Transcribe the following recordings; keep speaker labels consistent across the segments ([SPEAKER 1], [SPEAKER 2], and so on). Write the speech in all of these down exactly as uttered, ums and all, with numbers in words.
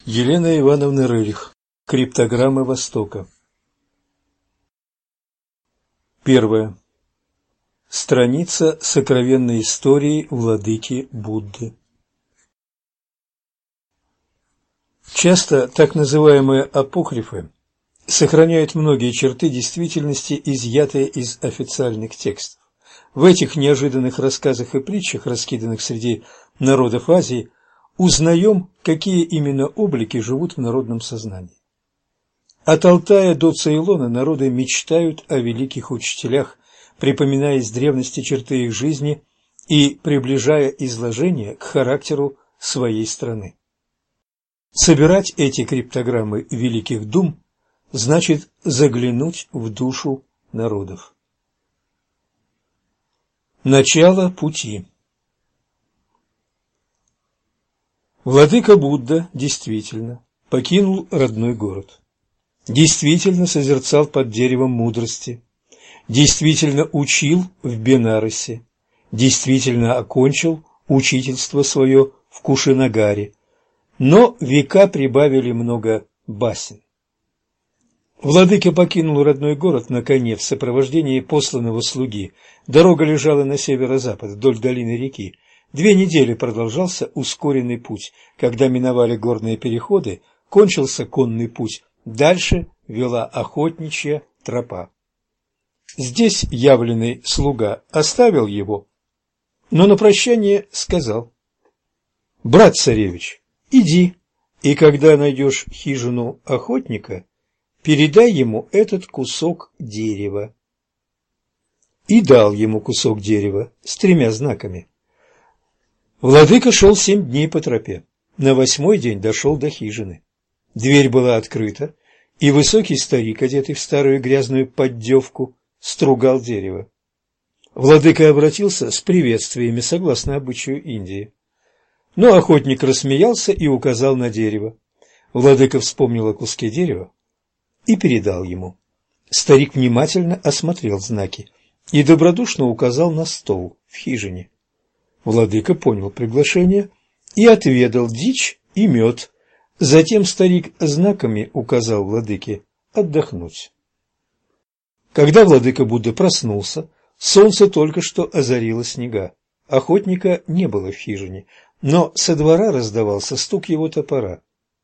[SPEAKER 1] Елена Ивановна Рерих. Криптограммы Востока. Первое. Страница сокровенной истории владыки Будды. Часто так называемые апокрифы сохраняют многие черты действительности, изъятые из официальных текстов. В этих неожиданных рассказах и притчах, раскиданных среди народов Азии, узнаем, какие именно облики живут в народном сознании. От Алтая до Цейлона народы мечтают о великих учителях, припоминая из древности черты их жизни и приближая изложение к характеру своей страны. Собирать эти криптограммы великих дум значит заглянуть в душу народов. Начало пути. Владыка Будда действительно покинул родной город, действительно созерцал под деревом мудрости, действительно учил в Бенарасе, действительно окончил учительство свое в Кушинагаре, но века прибавили много басен. Владыка покинул родной город на коне в сопровождении посланного слуги. Дорога лежала на северо-запад, вдоль долины реки. Две недели продолжался ускоренный путь. Когда миновали горные переходы, кончился конный путь. Дальше вела охотничья тропа. Здесь явленный слуга оставил его, но на прощание сказал: «Брат царевич, иди, и когда найдешь хижину охотника, передай ему этот кусок дерева». И дал ему кусок дерева с тремя знаками. Владыка шел семь дней по тропе. На восьмой день дошел до хижины. Дверь была открыта, и высокий старик, одетый в старую грязную поддевку, стругал дерево. Владыка обратился с приветствиями, согласно обычаю Индии. Но охотник рассмеялся и указал на дерево. Владыка вспомнил о куске дерева и передал ему. Старик внимательно осмотрел знаки и добродушно указал на стол в хижине. Владыка понял приглашение и отведал дичь и мед. Затем старик знаками указал владыке отдохнуть. Когда владыка Будда проснулся, солнце только что озарило снега. Охотника не было в хижине, но со двора раздавался стук его топора.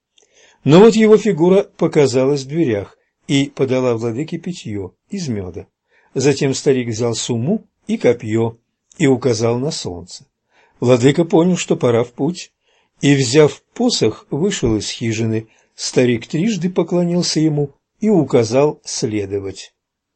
[SPEAKER 1] Но вот его фигура показалась в дверях и подала владыке питье из меда. Затем старик взял сумму и копье и указал на солнце. Владыка понял, что пора в путь, и, взяв посох, вышел из хижины. Старик трижды поклонился ему и указал следовать.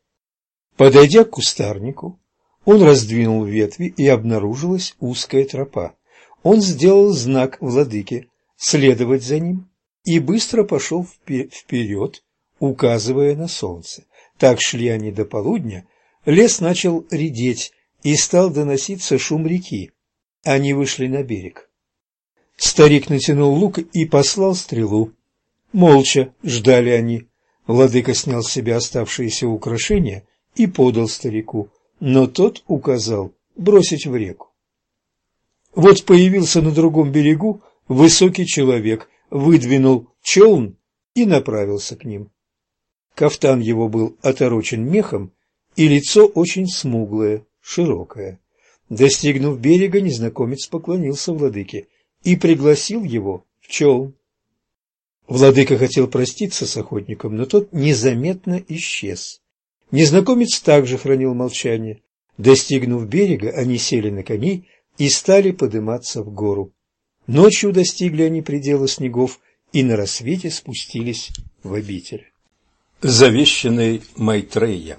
[SPEAKER 1] Подойдя к кустарнику, он раздвинул ветви, и обнаружилась узкая тропа. Он сделал знак владыке следовать за ним и быстро пошел вперед, указывая на солнце. Так шли они до полудня, лес начал редеть, и стал доноситься шум реки. Они вышли на берег. Старик натянул лук и послал стрелу. Молча ждали они. Владыка снял с себя оставшиеся украшения и подал старику, но тот указал бросить в реку. Вот появился на другом берегу высокий человек, выдвинул челн и направился к ним. Кафтан его был оторочен мехом, и лицо очень смуглое, широкое. Достигнув берега, незнакомец поклонился владыке и пригласил его в челн. Владыка хотел проститься с охотником, но тот незаметно исчез. Незнакомец также хранил молчание. Достигнув берега, они сели на коней и стали подниматься в гору. Ночью достигли они предела снегов и на рассвете спустились в обитель. Завещанный Майтрея.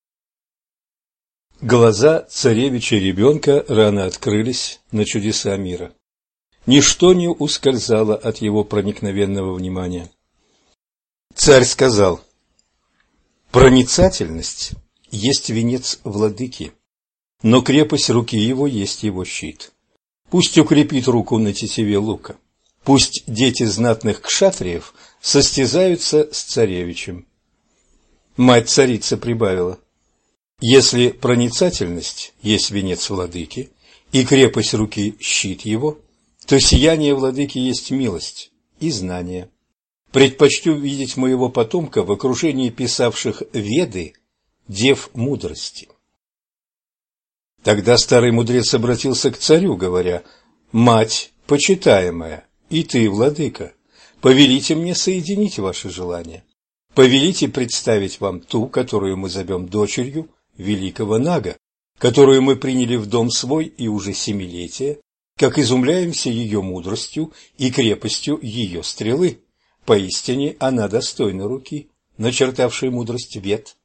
[SPEAKER 1] Глаза царевича-ребенка рано открылись на чудеса мира. Ничто не ускользало от его проникновенного внимания. Царь сказал: «Проницательность есть венец владыки, но крепость руки его есть его щит. Пусть укрепит руку на тетиве лука, пусть дети знатных кшатриев состязаются с царевичем». Мать царицы прибавила: «Если проницательность есть венец владыки, и крепость руки щит его, то сияние владыки есть милость и знание. предпочту видеть моего потомка в окружении писавших Веды, дев мудрости. Тогда старый мудрец обратился к царю, говоря: «Мать, почитаемая, и ты, владыка, повелите мне соединить ваши желания. Повелите представить вам ту, которую мы зовем дочерью великого Нага, которую мы приняли в дом свой и уже семилетие, как изумляемся ее мудростью и крепостью ее стрелы. Поистине она достойна руки, начертавшей мудрость Вед».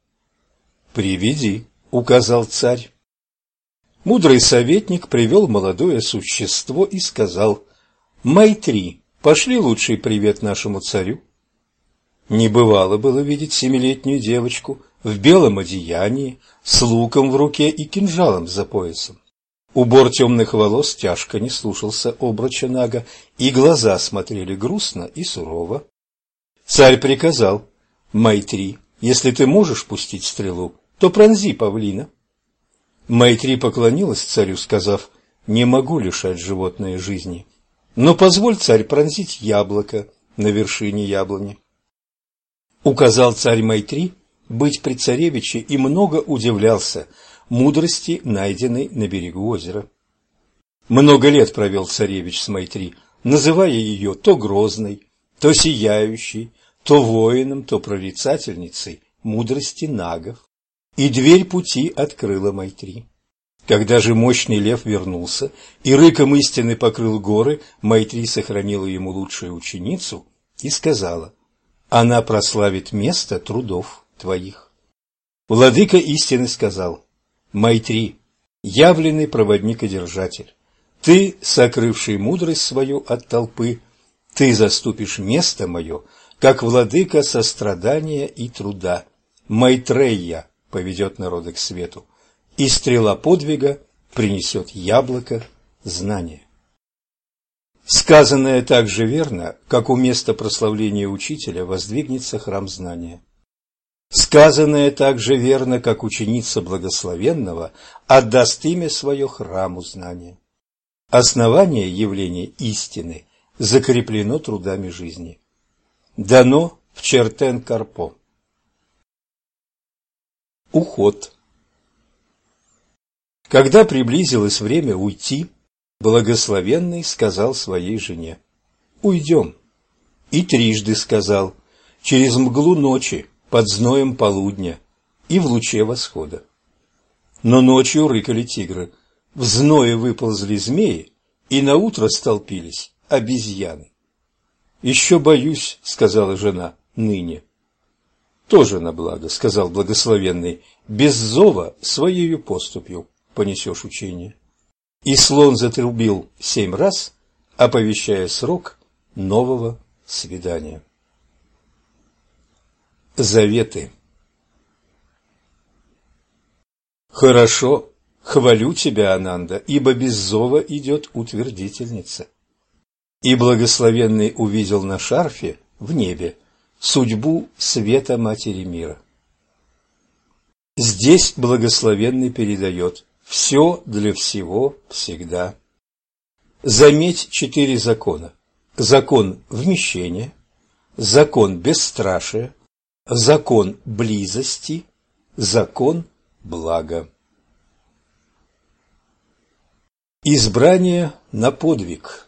[SPEAKER 1] «Приведи», — указал царь. Мудрый советник привел молодое существо и сказал: «Майтри, пошли лучший привет нашему царю». Не бывало было видеть семилетнюю девочку в белом одеянии, с луком в руке и кинжалом за поясом. Убор темных волос тяжко не слушался обруча Нага, и глаза смотрели грустно и сурово. Царь приказал: «Майтри, если ты можешь пустить стрелу, то пронзи павлина». Майтри поклонилась царю, сказав: «Не могу лишать животное жизни, но позволь, царь, пронзить яблоко на вершине яблони». Указал царь Майтри быть при царевиче и много удивлялся мудрости, найденной на берегу озера. Много лет провел царевич с Майтри, называя ее то грозной, то сияющей, то воином, то прорицательницей мудрости нагов. И дверь пути открыла Майтри. Когда же мощный лев вернулся и рыком истины покрыл горы, Майтри сохранила ему лучшую ученицу и сказала: «Она прославит место трудов твоих». Владыка истины сказал: «Майтри, явленный проводник и держатель, ты, сокрывший мудрость свою от толпы, ты заступишь место мое, как владыка сострадания и труда. Майтрея поведет народы к свету, и стрела подвига принесет яблоко знания». Сказанное так же верно, как у места прославления учителя воздвигнется храм знания. Сказанное так же верно, как ученица благословенного отдаст имя свое храму знания. Основание явления истины закреплено трудами жизни. Дано в Чертен-Карпо. Уход. Когда приблизилось время уйти, благословенный сказал своей жене: «Уйдем». И трижды сказал: через мглу ночи, под зноем полудня и в луче восхода. Но ночью рыкали тигры, в зное выползли змеи, и наутро столпились обезьяны. «Еще боюсь», — сказала жена, — «ныне». «Тоже на благо», — сказал благословенный, — «без зова своею поступью понесешь учение». И слон затрубил семь раз, оповещая срок нового свидания. Заветы. Хорошо, хвалю тебя, Ананда, ибо без зова идет утвердительница. И благословенный увидел на шарфе в небе судьбу света Матери мира. Здесь благословенный передает: все для всего всегда. Заметь четыре закона: закон вмещения, закон бесстрашия, закон близости, закон блага. Избрание на подвиг.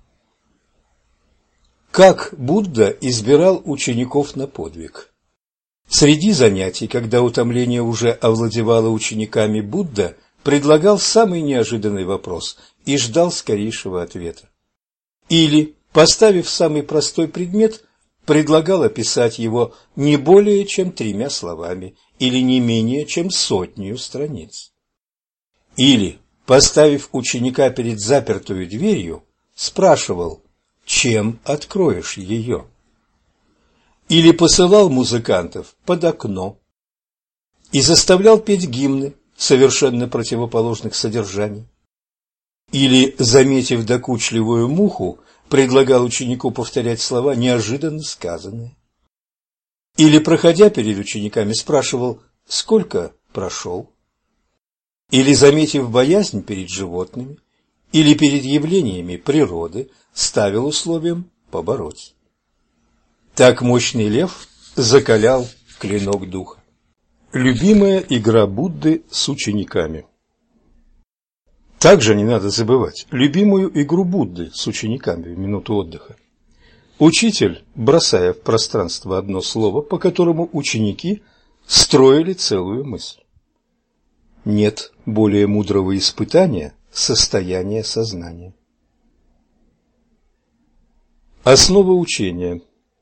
[SPEAKER 1] Как Будда избирал учеников на подвиг? Среди занятий, когда утомление уже овладевало учениками, Будда предлагал самый неожиданный вопрос и ждал скорейшего ответа. Или, поставив самый простой предмет, предлагал описать его не более чем тремя словами или не менее чем сотнею страниц. Или, поставив ученика перед запертую дверью, спрашивал: чем откроешь ее? Или посылал музыкантов под окно и заставлял петь гимны совершенно противоположных содержаний. Или, заметив докучливую муху, предлагал ученику повторять слова, неожиданно сказанные. Или, проходя перед учениками, спрашивал: сколько прошел? Или, заметив боязнь перед животными, или перед явлениями природы, ставил условием побороть. Так мощный лев закалял клинок духа. Любимая игра Будды с учениками. Также не надо забывать любимую игру Будды с учениками в минуту отдыха. Учитель, бросая в пространство одно слово, по которому ученики строили целую мысль. Нет более мудрого испытания состояния сознания. Основа учения.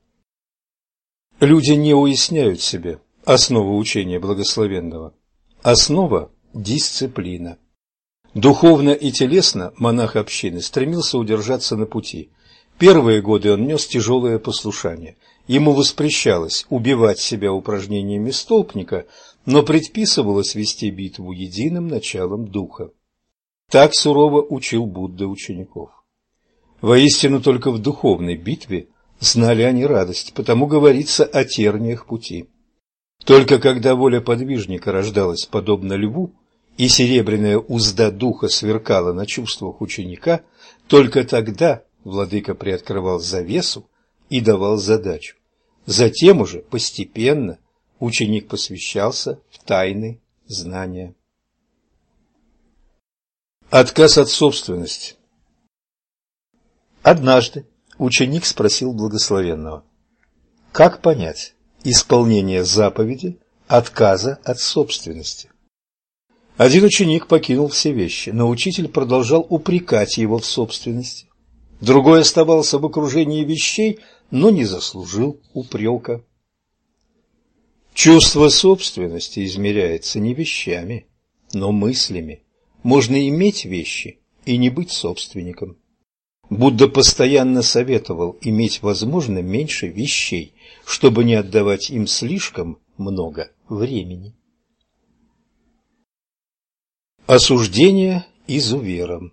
[SPEAKER 1] Люди не уясняют себе основу учения благословенного. Основа – дисциплина. Духовно и телесно монах общины стремился удержаться на пути. Первые годы он нес тяжелое послушание. Ему воспрещалось убивать себя упражнениями столпника, но предписывалось вести битву единым началом духа. Так сурово учил Будда учеников. Воистину, только в духовной битве знали они радость, потому говорится о терниях пути. Только когда воля подвижника рождалась подобно льву, и серебряная узда духа сверкала на чувствах ученика, только тогда владыка приоткрывал завесу и давал задачу. Затем уже постепенно ученик посвящался в тайны знания. Отказ от собственности. Однажды ученик спросил благословенного: как понять исполнение заповеди отказа от собственности? Один ученик покинул все вещи, но учитель продолжал упрекать его в собственности. Другой оставался в окружении вещей, но не заслужил упрека. Чувство собственности измеряется не вещами, но мыслями. Можно иметь вещи и не быть собственником. Будда постоянно советовал иметь, возможно, меньше вещей, чтобы не отдавать им слишком много времени. Осуждение изувером.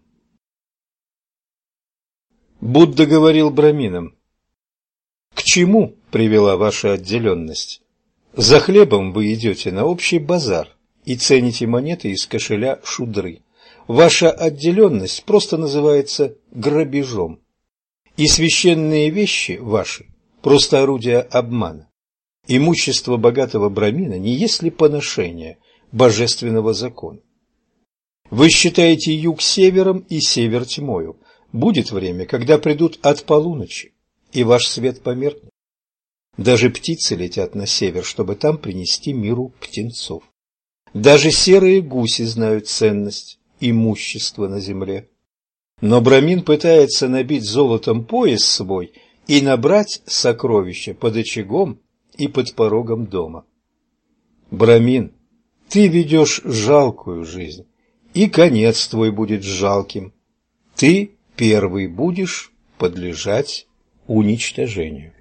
[SPEAKER 1] Будда говорил браминам: к чему привела ваша отделенность? За хлебом вы идете на общий базар и цените монеты из кошеля шудры. Ваша отделенность просто называется грабежом. И священные вещи ваши просто орудия обмана. Имущество богатого брамина не есть ли поношение божественного закона? Вы считаете юг севером и север тьмою. Будет время, когда придут от полуночи, и ваш свет померкнет. Даже птицы летят на север, чтобы там принести миру птенцов. Даже серые гуси знают ценность имущества на земле. Но брамин пытается набить золотом пояс свой и набрать сокровища под очагом и под порогом дома. Брамин, ты ведешь жалкую жизнь, и конец твой будет жалким. Ты первый будешь подлежать уничтожению.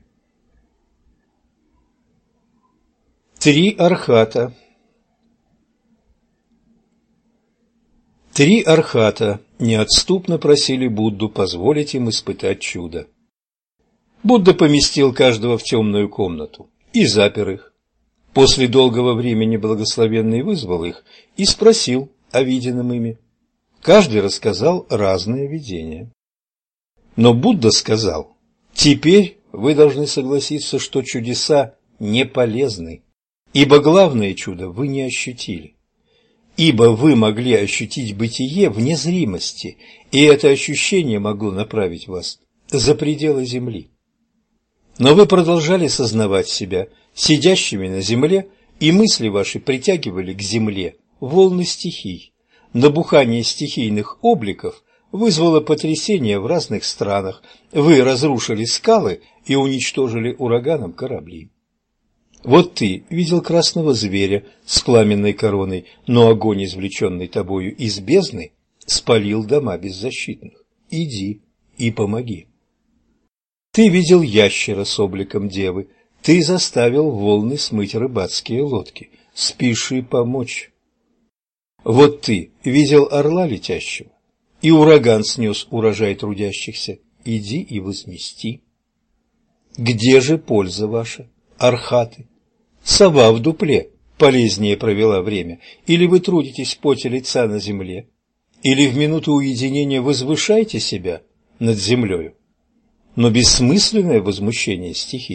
[SPEAKER 1] Три архата. Три архата неотступно просили Будду позволить им испытать чудо. Будда поместил каждого в темную комнату и запер их. После долгого времени благословенный вызвал их и спросил о виденном ими. Каждый рассказал разное видение. Но Будда сказал: теперь вы должны согласиться, что чудеса не полезны, ибо главное чудо вы не ощутили. Ибо вы могли ощутить бытие в незримости, и это ощущение могло направить вас за пределы земли. Но вы продолжали сознавать себя сидящими на земле, и мысли ваши притягивали к земле волны стихий. Набухание стихийных обликов вызвало потрясения в разных странах. Вы разрушили скалы и уничтожили ураганом корабли. Вот ты видел красного зверя с пламенной короной, но огонь, извлеченный тобою из бездны, спалил дома беззащитных. Иди и помоги. Ты видел ящера с обликом девы, ты заставил волны смыть рыбацкие лодки. Спеши помочь. Вот ты видел орла летящего, и ураган снес урожай трудящихся. Иди и возмести. Где же польза ваша, архаты? Сова в дупле полезнее провела время, или вы трудитесь в поте лица на земле, или в минуту уединения возвышаете себя над землею. Но бессмысленное возмущение стихий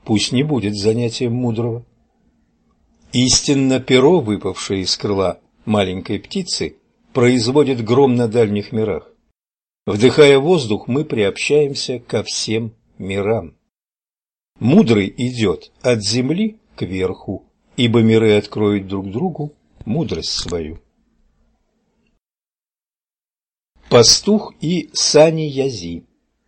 [SPEAKER 1] пусть не будет занятием мудрого. Истинно перо, выпавшее из крыла маленькой птицы, производит гром на дальних мирах. Вдыхая воздух, мы приобщаемся ко всем мирам. Мудрый идет от земли к верху, ибо миры откроют друг другу мудрость свою. Пастух и сани Язи.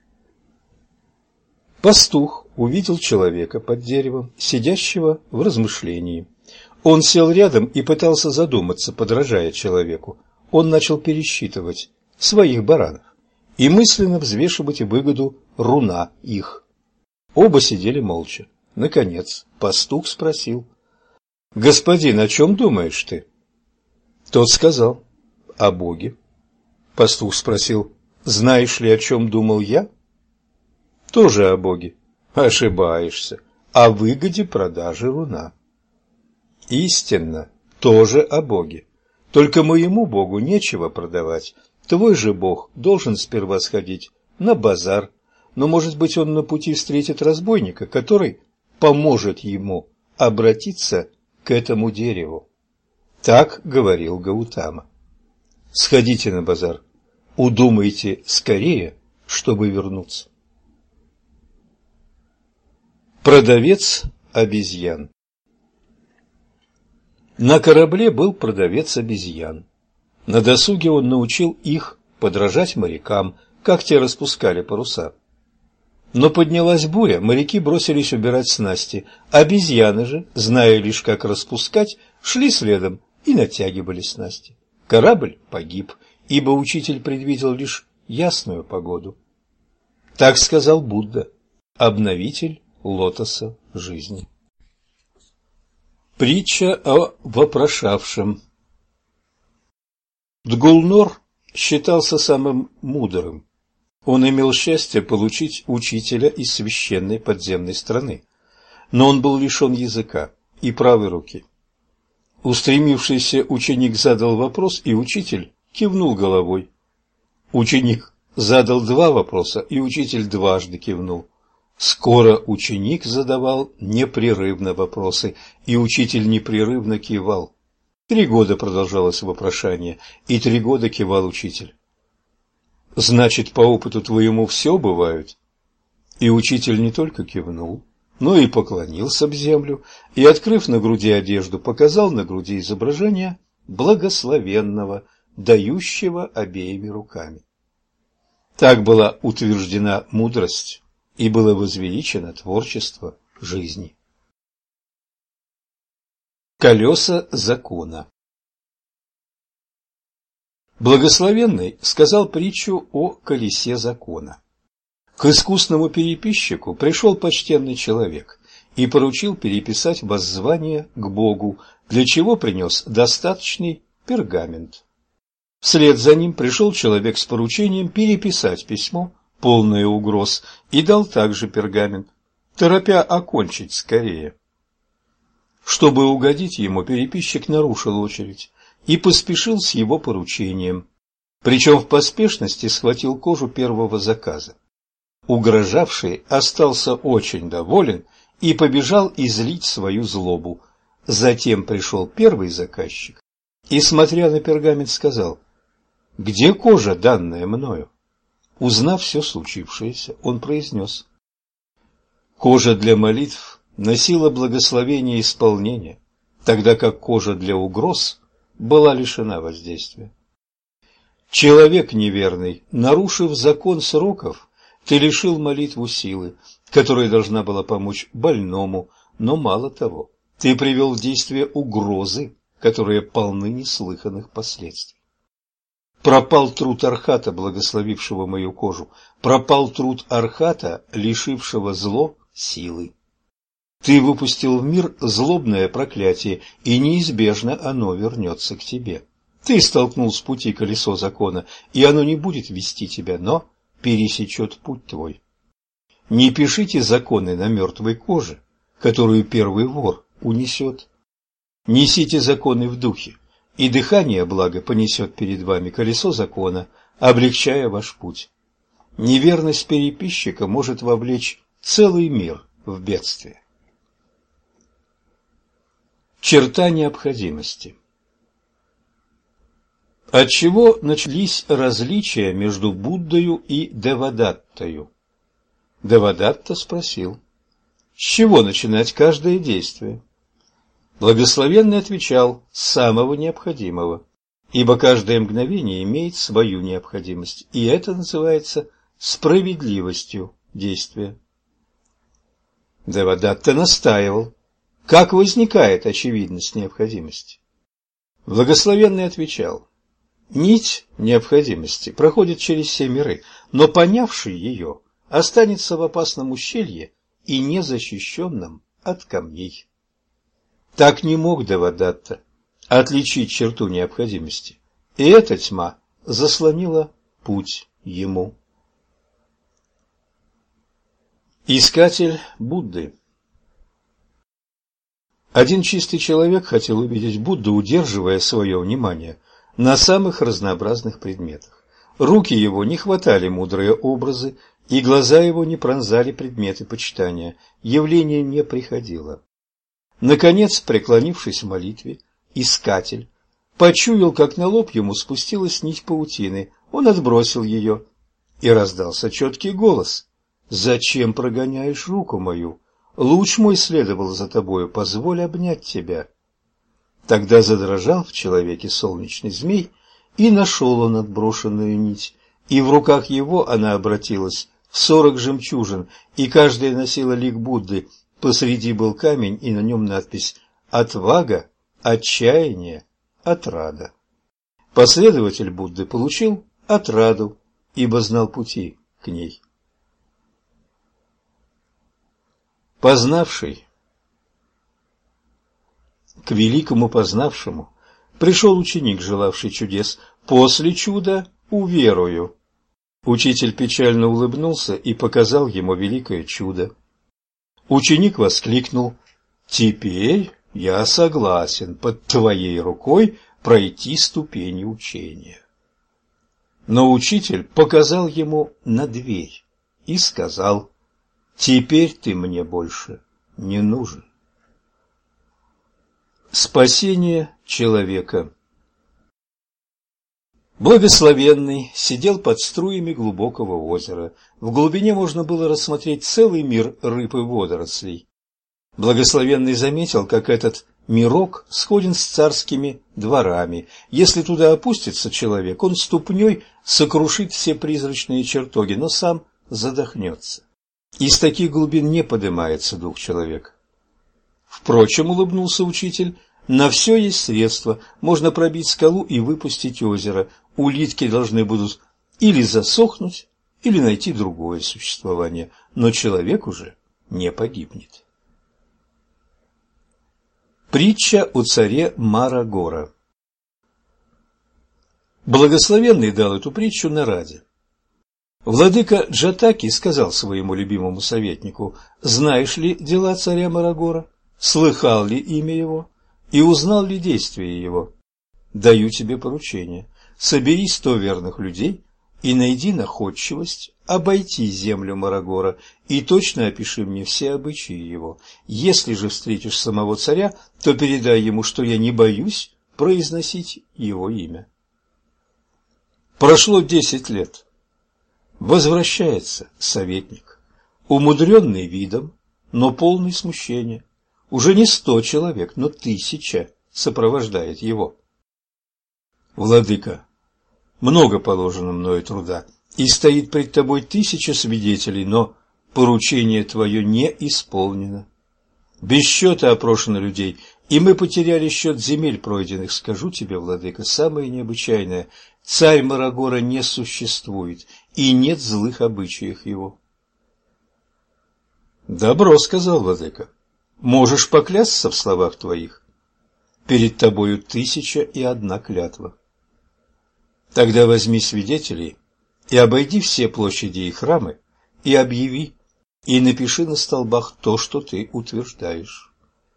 [SPEAKER 1] Пастух увидел человека под деревом, сидящего в размышлении. Он сел рядом и пытался задуматься, подражая человеку. Он начал пересчитывать своих баранов и мысленно взвешивать выгоду руна их. Оба сидели молча. Наконец пастух спросил: «Господин, о чем думаешь ты?» Тот сказал: «О Боге». Пастух спросил: «Знаешь ли, о чем думал я?» «Тоже о Боге». «Ошибаешься. О выгоде продажи руна». «Истинно, тоже о Боге. Только моему Богу нечего продавать. Твой же Бог должен сперва сходить на базар, но, может быть, он на пути встретит разбойника, который поможет ему обратиться к этому дереву». Так говорил Гаутама. Сходите на базар, удумайте скорее, чтобы вернуться. Продавец обезьян. На корабле был продавец обезьян. На досуге он научил их подражать морякам, как те распускали паруса. Но поднялась буря, моряки бросились убирать снасти, обезьяны же, зная лишь, как распускать, шли следом и натягивали снасти. Корабль погиб, ибо учитель предвидел лишь ясную погоду. Так сказал Будда, обновитель лотоса жизни. Притча о вопрошавшем. Дгулнор считался самым мудрым. Он имел счастье получить учителя из священной подземной страны, но он был лишен языка и правой руки. Устремившийся ученик задал вопрос, и учитель кивнул головой. Ученик задал два вопроса, и учитель дважды кивнул. Скоро ученик задавал непрерывно вопросы, и учитель непрерывно кивал. Три года продолжалось вопрошание, и три года кивал учитель. «Значит, по опыту твоему все бывает?» И учитель не только кивнул, но и поклонился об землю, и, открыв на груди одежду, показал на груди изображение благословенного, дающего обеими руками. Так была утверждена мудрость, и было возвеличено творчество жизни. Колеса закона. Благословенный сказал притчу о колесе закона. К искусному переписчику пришел почтенный человек и поручил переписать воззвание к Богу, для чего принес достаточный пергамент. Вслед за ним пришел человек с поручением переписать письмо, полное угроз, и дал также пергамент, торопя окончить скорее. Чтобы угодить ему, переписчик нарушил очередь и поспешил с его поручением, причем в поспешности схватил кожу первого заказа. Угрожавший остался очень доволен и побежал излить свою злобу. Затем пришел первый заказчик и, смотря на пергамент, сказал: «Где кожа, данная мною?» Узнав все случившееся, он произнес: «Кожа для молитв носила благословение исполнения, тогда как кожа для угроз была лишена воздействия. Человек неверный, нарушив закон сроков, ты лишил молитву силы, которая должна была помочь больному, но мало того, ты привел в действие угрозы, которые полны неслыханных последствий. Пропал труд Архата, благословившего мою кожу, пропал труд Архата, лишившего зло силы. Ты выпустил в мир злобное проклятие, и неизбежно оно вернется к тебе. Ты столкнул с пути колесо закона, и оно не будет вести тебя, но пересечет путь твой. Не пишите законы на мертвой коже, которую первый вор унесет. Несите законы в духе, и дыхание блага понесет перед вами колесо закона, облегчая ваш путь. Неверность переписчика может вовлечь целый мир в бедствие. Черта необходимости. Отчего начались различия между Буддою и Девадаттою? Девадатта спросил: с чего начинать каждое действие? Благословенный отвечал: с самого необходимого, ибо каждое мгновение имеет свою необходимость, и это называется справедливостью действия. Девадатта настаивал: как возникает очевидность необходимости? Благословенный отвечал: нить необходимости проходит через все миры, но понявший ее останется в опасном ущелье и незащищенном от камней. Так не мог Девадатта отличить черту необходимости, и эта тьма заслонила путь ему. Искатель Будды. Один чистый человек хотел увидеть Будду, удерживая свое внимание на самых разнообразных предметах. Руки его не хватали мудрые образы, и глаза его не пронзали предметы почитания. Явление не приходило. Наконец, преклонившись в молитве, искатель почуял, как на лоб ему спустилась нить паутины. Он отбросил ее, и раздался четкий голос: «Зачем прогоняешь руку мою? Луч мой следовал за тобою, позволь обнять тебя». Тогда задрожал в человеке солнечный змей, и нашел он отброшенную нить, и в руках его она обратилась в сорок жемчужин, и каждая носила лик Будды. Посреди был камень, и на нем надпись: «Отвага, отчаяние, отрада». Последователь Будды получил отраду, ибо знал пути к ней. Познавший. К великому познавшему пришел ученик, желавший чудес. После чуда уверую. Учитель печально улыбнулся и показал ему великое чудо. Ученик воскликнул: «Теперь я согласен под твоей рукой пройти ступени учения». Но учитель показал ему на дверь и сказал: «Теперь ты мне больше не нужен». Спасение человека. Благословенный сидел под струями глубокого озера. В глубине можно было рассмотреть целый мир рыб и водорослей. Благословенный заметил, как этот мирок сходен с царскими дворами. Если туда опустится человек, он ступней сокрушит все призрачные чертоги, но сам задохнется. Из таких глубин не поднимается дух человека. Впрочем, улыбнулся учитель, на все есть средства. Можно пробить скалу и выпустить озеро. Улитки должны будут или засохнуть, или найти другое существование, но человек уже не погибнет. Притча о царе Марагора. Благословенный дал эту притчу Нараде. Владыка Джатаки сказал своему любимому советнику: «Знаешь ли дела царя Марагора? Слыхал ли имя его? И узнал ли действия его? Даю тебе поручение. Собери сто верных людей и найди находчивость обойти землю Марагора и точно опиши мне все обычаи его. Если же встретишь самого царя, то передай ему, что я не боюсь произносить его имя». Прошло десять лет. Возвращается советник, умудренный видом, но полный смущения. Уже не сто человек, но тысяча сопровождает его. «Владыка, много положено мною труда, и стоит пред тобой тысяча свидетелей, но поручение твое не исполнено. Без счета опрошено людей, и мы потеряли счет земель пройденных. Скажу тебе, владыка, самое необычайное: царь Марагора не существует, и нет злых обычаев его». «Добро, — сказал владыка, — можешь поклясться в словах твоих. Перед тобою тысяча и одна клятва. Тогда возьми свидетелей и обойди все площади и храмы, и объяви, и напиши на столбах то, что ты утверждаешь.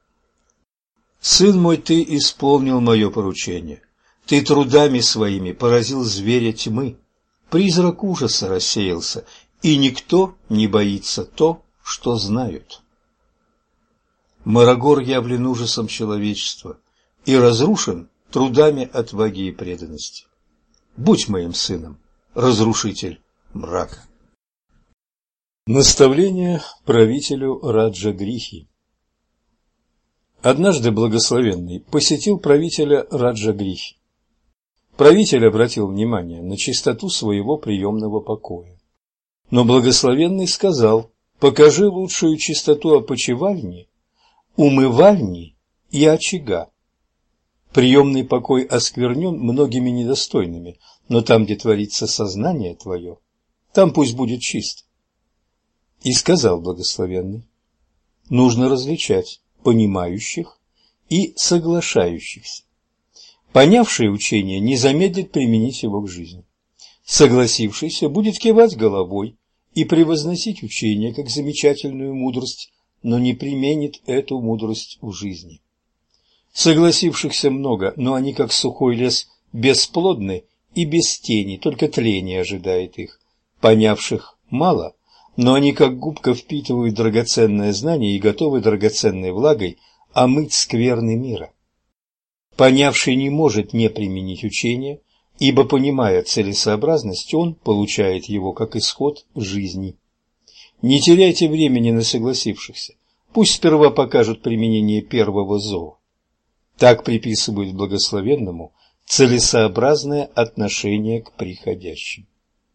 [SPEAKER 1] Сын мой, ты исполнил мое поручение. Ты трудами своими поразил зверя тьмы. Призрак ужаса рассеялся, и никто не боится то, что знают. Марагор явлен ужасом человечества и разрушен трудами отваги и преданности. Будь моим сыном, разрушитель мрака. Наставление правителю Раджагрихи. Однажды благословенный посетил правителя Раджагрихи. Правитель обратил внимание на чистоту своего приемного покоя. Но благословенный сказал: покажи лучшую чистоту опочивальни, умывальни и очага. Приемный покой осквернен многими недостойными, но там, где творится сознание твое, там пусть будет чисто. И сказал благословенный: нужно различать понимающих и соглашающихся. Понявший учение не замедлит применить его к жизни. Согласившийся будет кивать головой и превозносить учение как замечательную мудрость, но не применит эту мудрость в жизни. Согласившихся много, но они, как сухой лес, бесплодны и без тени, только тление ожидает их. Понявших мало, но они, как губка, впитывают драгоценное знание и готовы драгоценной влагой омыть скверны мира. Понявший не может не применить учение, ибо, понимая целесообразность, он получает его как исход жизни. Не теряйте времени на согласившихся, пусть сперва покажут применение первого зова. Так приписывают благословенному целесообразное отношение к приходящим.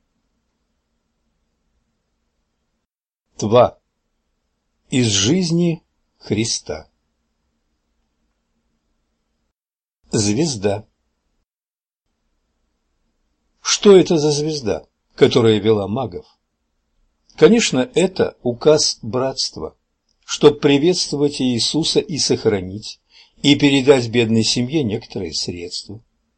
[SPEAKER 1] два. Из жизни Христа. Звезда. Что это за звезда, которая вела магов? Конечно, это указ братства, чтобы приветствовать Иисуса и сохранить, и передать бедной семье некоторые средства.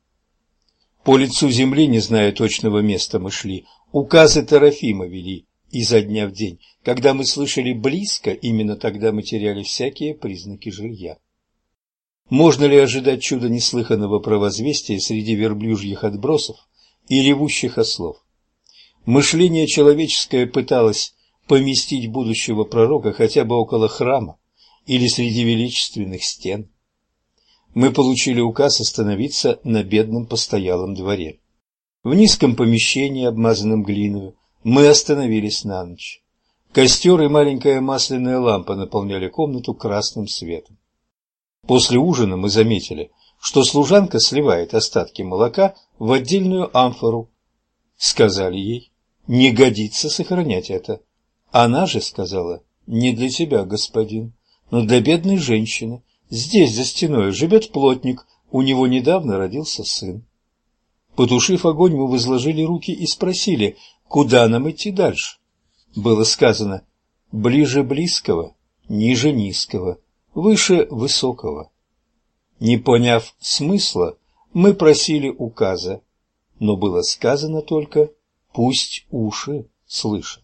[SPEAKER 1] По лицу земли, не зная точного места, мы шли, указы Терафима вели изо дня в день. Когда мы слышали близко, именно тогда мы теряли всякие признаки жилья. Можно ли ожидать чуда неслыханного провозвестия среди верблюжьих отбросов и ревущих ослов? Мышление человеческое пыталось поместить будущего пророка хотя бы около храма или среди величественных стен. Мы получили указ остановиться на бедном постоялом дворе. В низком помещении, обмазанном глиною, мы остановились на ночь. Костер и маленькая масляная лампа наполняли комнату красным светом. После ужина мы заметили, что служанка сливает остатки молока в отдельную амфору. Сказали ей: не годится сохранять это. Она же сказала: не для тебя, господин, но для бедной женщины. Здесь, за стеной, живет плотник, у него недавно родился сын. Потушив огонь, мы возложили руки и спросили, куда нам идти дальше. Было сказано: ближе близкого, ниже низкого, выше высокого. Не поняв смысла, мы просили указа, но было сказано только: пусть уши слышат.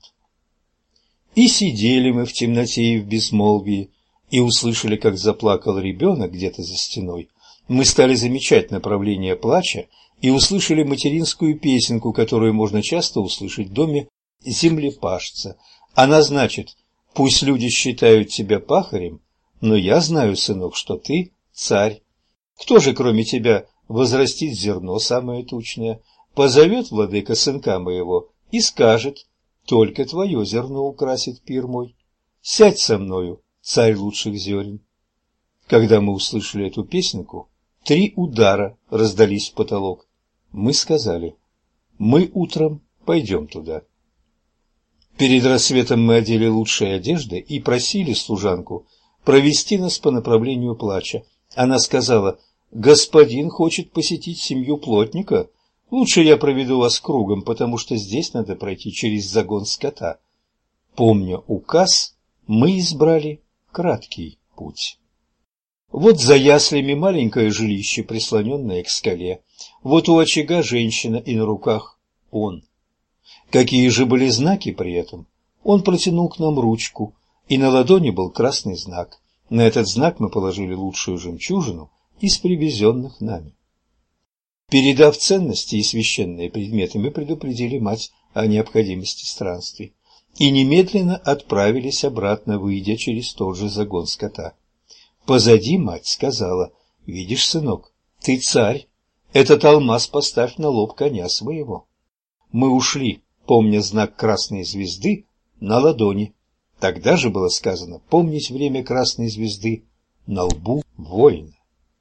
[SPEAKER 1] И сидели мы в темноте и в безмолвии, и услышали, как заплакал ребенок где-то за стеной. Мы стали замечать направление плача и услышали материнскую песенку, которую можно часто услышать в доме землепашца. Она значит: пусть люди считают тебя пахарем, но я знаю, сынок, что ты царь. Кто же, кроме тебя, возрастит зерно самое тучное? Позовет владыка сынка моего и скажет: только твое зерно украсит пир мой. Сядь со мною, царь лучших зерен. Когда мы услышали эту песенку, три удара раздались в потолок. Мы сказали: мы утром пойдем туда. Перед рассветом мы одели лучшие одежды и просили служанку провести нас по направлению плача. Она сказала: господин хочет посетить семью плотника. Лучше я проведу вас кругом, потому что здесь надо пройти через загон скота. Помня указ, мы избрали краткий путь. Вот за яслями маленькое жилище, прислоненное к скале. Вот у очага женщина, и на руках он. Какие же были знаки при этом? Он протянул к нам ручку, и на ладони был красный знак. На этот знак мы положили лучшую жемчужину из привезенных нами. Передав ценности и священные предметы, мы предупредили мать о необходимости странствий и немедленно отправились обратно, выйдя через тот же загон скота. Позади мать сказала: «Видишь, сынок, ты царь, этот алмаз поставь на лоб коня своего». Мы ушли, помня знак красной звезды на ладони. Тогда же было сказано помнить время красной звезды на лбу воина.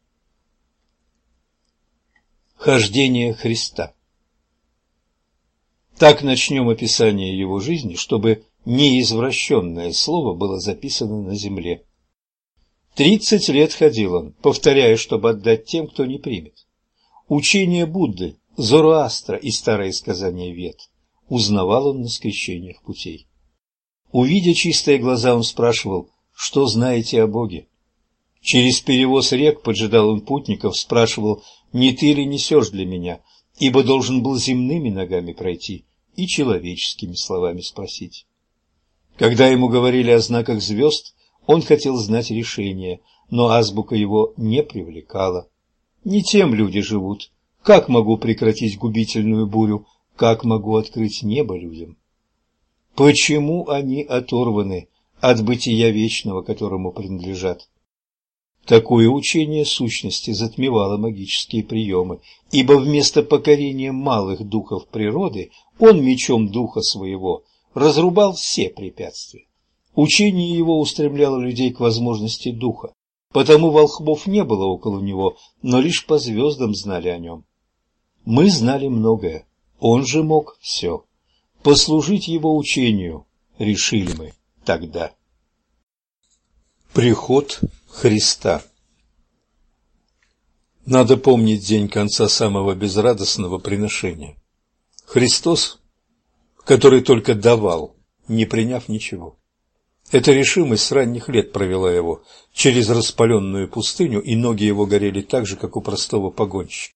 [SPEAKER 1] Хождение Христа. Так начнем описание его жизни, чтобы неизвращенное слово было записано на земле. Тридцать лет ходил он, повторяя, чтобы отдать тем, кто не примет. Учение Будды, Зороастра и старые сказания Вед узнавал он на скрещениях путей. Увидя чистые глаза, он спрашивал: «Что знаете о Боге?» Через перевоз рек поджидал он путников, спрашивал: «Не ты ли несешь для меня?» Ибо должен был земными ногами пройти и человеческими словами спросить. Когда ему говорили о знаках звезд, он хотел знать решение, но азбука его не привлекала. Не тем люди живут. Как могу прекратить губительную бурю? Как могу открыть небо людям? Почему они оторваны от бытия вечного, которому принадлежат? Такое учение сущности затмевало магические приемы, ибо вместо покорения малых духов природы он мечом духа своего разрубал все препятствия. Учение его устремляло людей к возможности духа, потому волхвов не было около него, но лишь по звездам знали о нем. Мы знали многое, он же мог все. Послужить его учению решили мы тогда. Приход Христа. Надо помнить день конца самого безрадостного приношения. Христос, который только давал, не приняв ничего. Эта решимость с ранних лет провела его через распаленную пустыню, и ноги его горели так же, как у простого погонщика.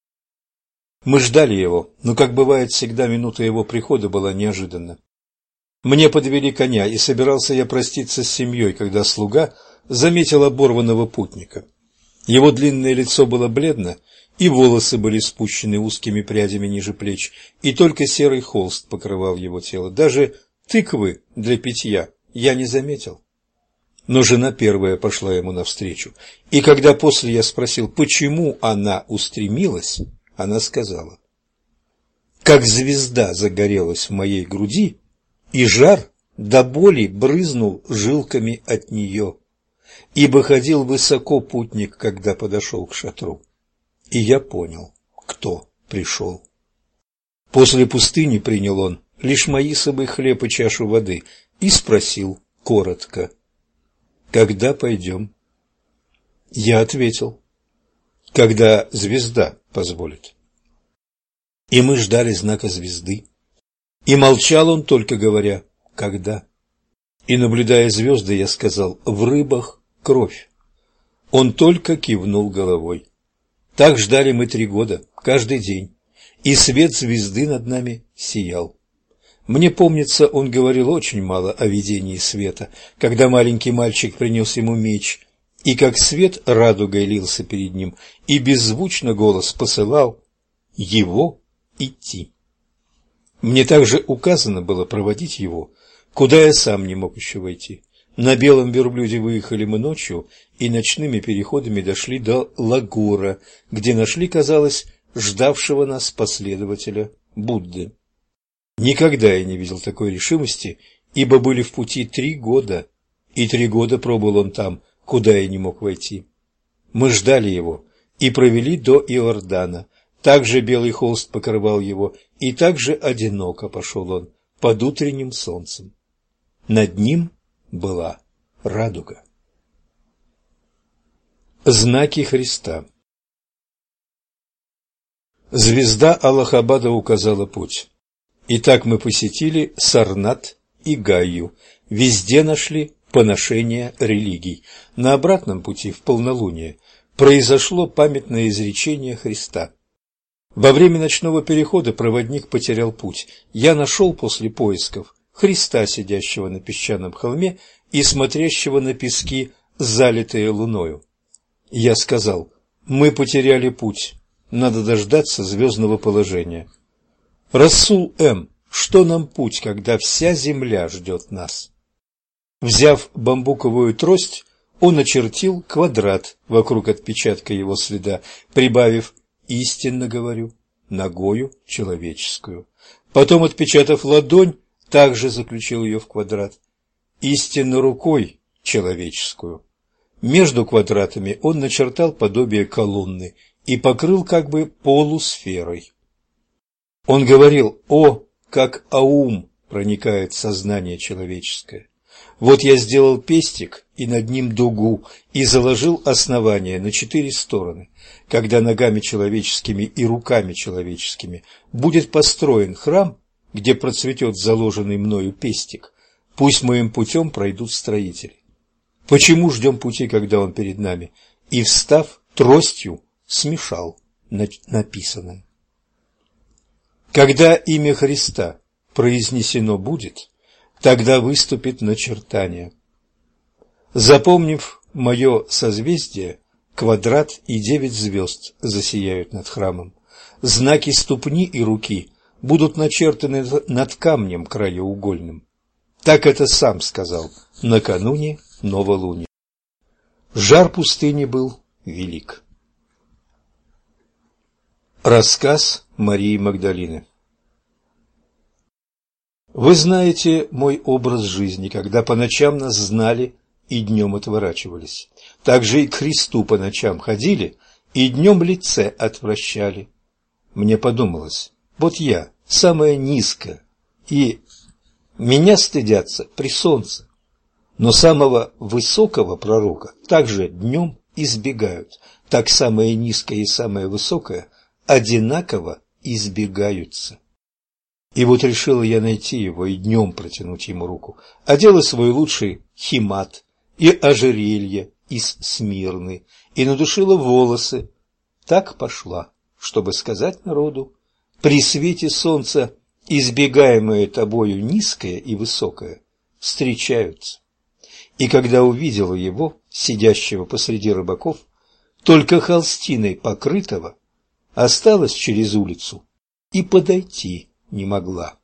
[SPEAKER 1] Мы ждали его, но, как бывает всегда, минута его прихода была неожиданна. Мне подвели коня, и собирался я проститься с семьей, когда слуга заметил оборванного путника. Его длинное лицо было бледно, и волосы были спущены узкими прядями ниже плеч, и только серый холст покрывал его тело. Даже тыквы для питья я не заметил. Но жена первая пошла ему навстречу, и когда после я спросил, почему она устремилась, она сказала: «Как звезда загорелась в моей груди, и жар до боли брызнул жилками от нее, ибо ходил высоко путник, когда подошел к шатру». И я понял, кто пришел. После пустыни принял он лишь маисовый хлеб и чашу воды и спросил коротко: «Когда пойдем?» Я ответил: «Когда звезда позволит». И мы ждали знака звезды. И молчал он, только говоря: «Когда?». И, наблюдая звезды, я сказал: «В рыбах кровь». Он только кивнул головой. Так ждали мы три года, каждый день, и свет звезды над нами сиял. Мне помнится, он говорил очень мало о видении света, когда маленький мальчик принес ему меч, и как свет радугой лился перед ним, и беззвучно голос посылал его идти. Мне также указано было проводить его, куда я сам не мог еще войти. На белом верблюде выехали мы ночью, и ночными переходами дошли до Лагора, где нашли, казалось, ждавшего нас последователя Будды. Никогда я не видел такой решимости, ибо были в пути три года, и три года пробыл он там, куда я не мог войти. Мы ждали его и провели до Иордана. Также белый холст покрывал его, и также одиноко пошел он под утренним солнцем. Над ним была радуга. Знаки Христа. Звезда Аллахабада указала путь. Итак, мы посетили Сарнат и Гайю. Везде нашли поношение религий. На обратном пути, в полнолуние, произошло памятное изречение Христа. Во время ночного перехода проводник потерял путь. Я нашел после поисков Христа, сидящего на песчаном холме и смотрящего на пески, залитые луною. Я сказал: мы потеряли путь, надо дождаться звездного положения. Расул М., что нам путь, когда вся земля ждет нас? Взяв бамбуковую трость, он очертил квадрат вокруг отпечатка его следа, прибавив «истинно говорю» ногою человеческую. Потом, отпечатав ладонь, также заключил ее в квадрат. «Истинно рукой человеческую». Между квадратами он начертал подобие колонны и покрыл как бы полусферой. Он говорил: «О, как аум проникает в сознание человеческое! Вот я сделал пестик и над ним дугу и заложил основание на четыре стороны. Когда ногами человеческими и руками человеческими будет построен храм, где процветет заложенный мною пестик, пусть моим путем пройдут строители. Почему ждем пути, когда он перед нами?» И, встав, тростью смешал написанное. Когда имя Христа произнесено будет, тогда выступит начертание. Запомнив мое созвездие, квадрат и девять звезд засияют над храмом. Знаки ступни и руки будут начертаны над камнем краеугольным. Так это сам сказал накануне новолуния. Жар пустыни был велик. Рассказ Марии Магдалины. Вы знаете мой образ жизни, когда по ночам нас знали и днем отворачивались. Также и к Христу по ночам ходили и днем лице отвращали. Мне подумалось, вот я, самая низкая, и меня стыдятся при солнце. Но самого высокого пророка также днем избегают, так самое низкое и самое высокое одинаково избегаются. И вот решила я найти его и днем протянуть ему руку. Одела свой лучший химат и ожерелье из Смирны, и надушила волосы. Так пошла, чтобы сказать народу: при свете солнца избегаемое тобою низкое и высокое встречаются. И когда увидела его, сидящего посреди рыбаков, только холстиной покрытого, осталась через улицу и подойти не могла.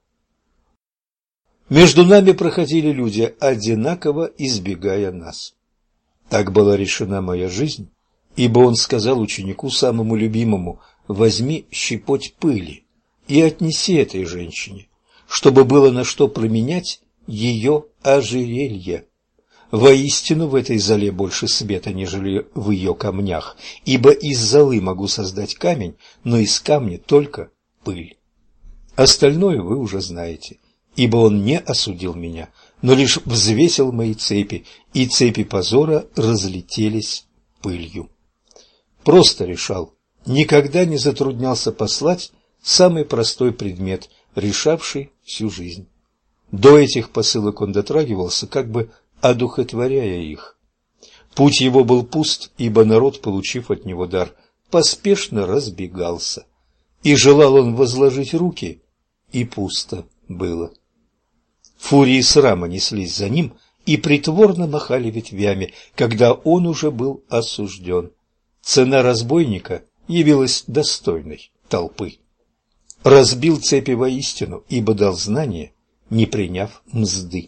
[SPEAKER 1] Между нами проходили люди, одинаково избегая нас. Так была решена моя жизнь, ибо он сказал ученику самому любимому: возьми щепоть пыли и отнеси этой женщине, чтобы было на что променять ее ожерелье. Воистину в этой золе больше света, нежели в ее камнях, ибо из золы могу создать камень, но из камня только пыль. Остальное вы уже знаете, ибо он не осудил меня, но лишь взвесил мои цепи, и цепи позора разлетелись пылью. Просто решал, никогда не затруднялся послать самый простой предмет, решавший всю жизнь. До этих посылок он дотрагивался, как бы одухотворяя их. Путь его был пуст, ибо народ, получив от него дар, поспешно разбегался. И желал он возложить руки, и пусто было. Фурии срама неслись за ним и притворно махали ветвями, когда он уже был осужден. Цена разбойника явилась достойной толпы. Разбил цепи воистину, ибо дал знание, не приняв мзды.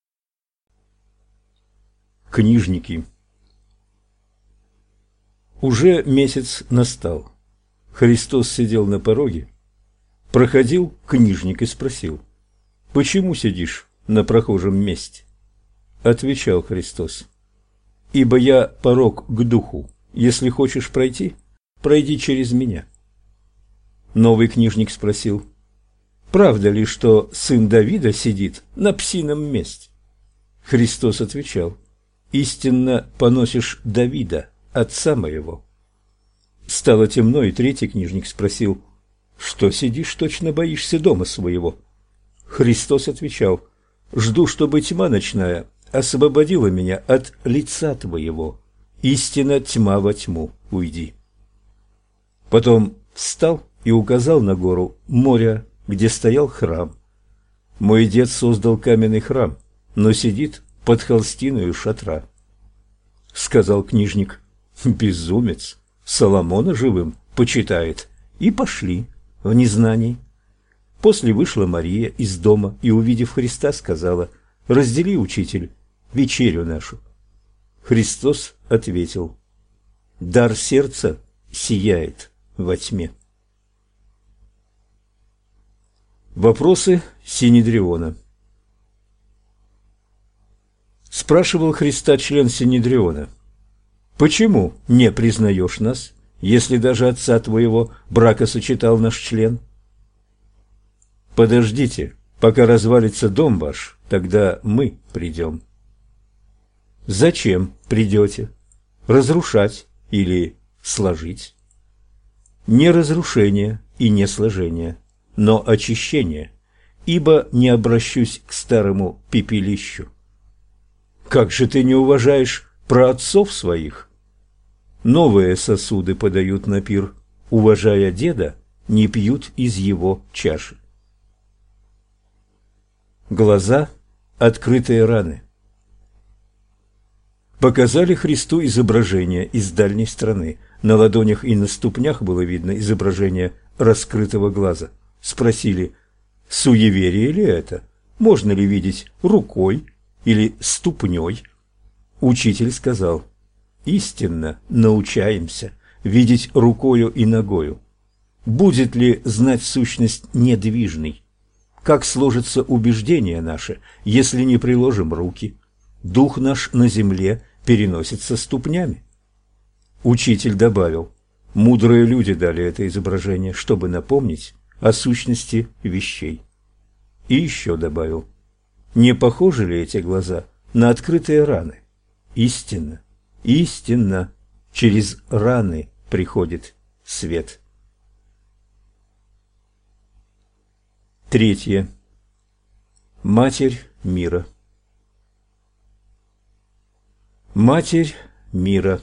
[SPEAKER 1] Книжники. Уже месяц настал. Христос сидел на пороге. Проходил книжник и спросил: «Почему сидишь на прохожем месте?» Отвечал Христос: «Ибо я порок к духу. Если хочешь пройти, пройди через меня». Новый книжник спросил: «Правда ли, что сын Давида сидит на псином месте?» Христос отвечал: «Истинно поносишь Давида, отца моего». Стало темно, и третий книжник спросил: «Что сидишь, точно боишься дома своего?» Христос отвечал: «Жду, чтобы тьма ночная освободила меня от лица твоего. Истинно тьма во тьму уйди». Потом встал и указал на гору Моря, где стоял храм. «Мой дед создал каменный храм, но сидит под холстиною шатра». Сказал книжник: «Безумец, Соломона живым почитает». И пошли в незнании. После вышла Мария из дома и, увидев Христа, сказала: «Раздели, учитель, вечерю нашу». Христос ответил: дар сердца сияет во тьме. Вопросы Синедриона. Спрашивал Христа член Синедриона: почему не признаешь нас, если даже отца твоего брака сочетал наш член? Подождите, пока развалится дом ваш, тогда мы придем. Зачем придете? Разрушать или сложить? Не разрушение и не сложение, но очищение, ибо не обращусь к старому пепелищу. Как же ты не уважаешь праотцов своих? Новые сосуды подают на пир, уважая деда, не пьют из его чаши. Глаза – открытые раны. Показали Христу изображение из дальней страны. На ладонях и на ступнях было видно изображение раскрытого глаза. Спросили: суеверие ли это? Можно ли видеть рукой или ступней? Учитель сказал: истинно научаемся видеть рукою и ногою. Будет ли знать сущность недвижной? Как сложится убеждение наше, если не приложим руки? Дух наш на земле переносится ступнями. Учитель добавил: мудрые люди дали это изображение, чтобы напомнить о сущности вещей. И еще добавил: не похожи ли эти глаза на открытые раны? Истинно, истинно, через раны приходит свет. Третье. Матерь мира. Матерь мира.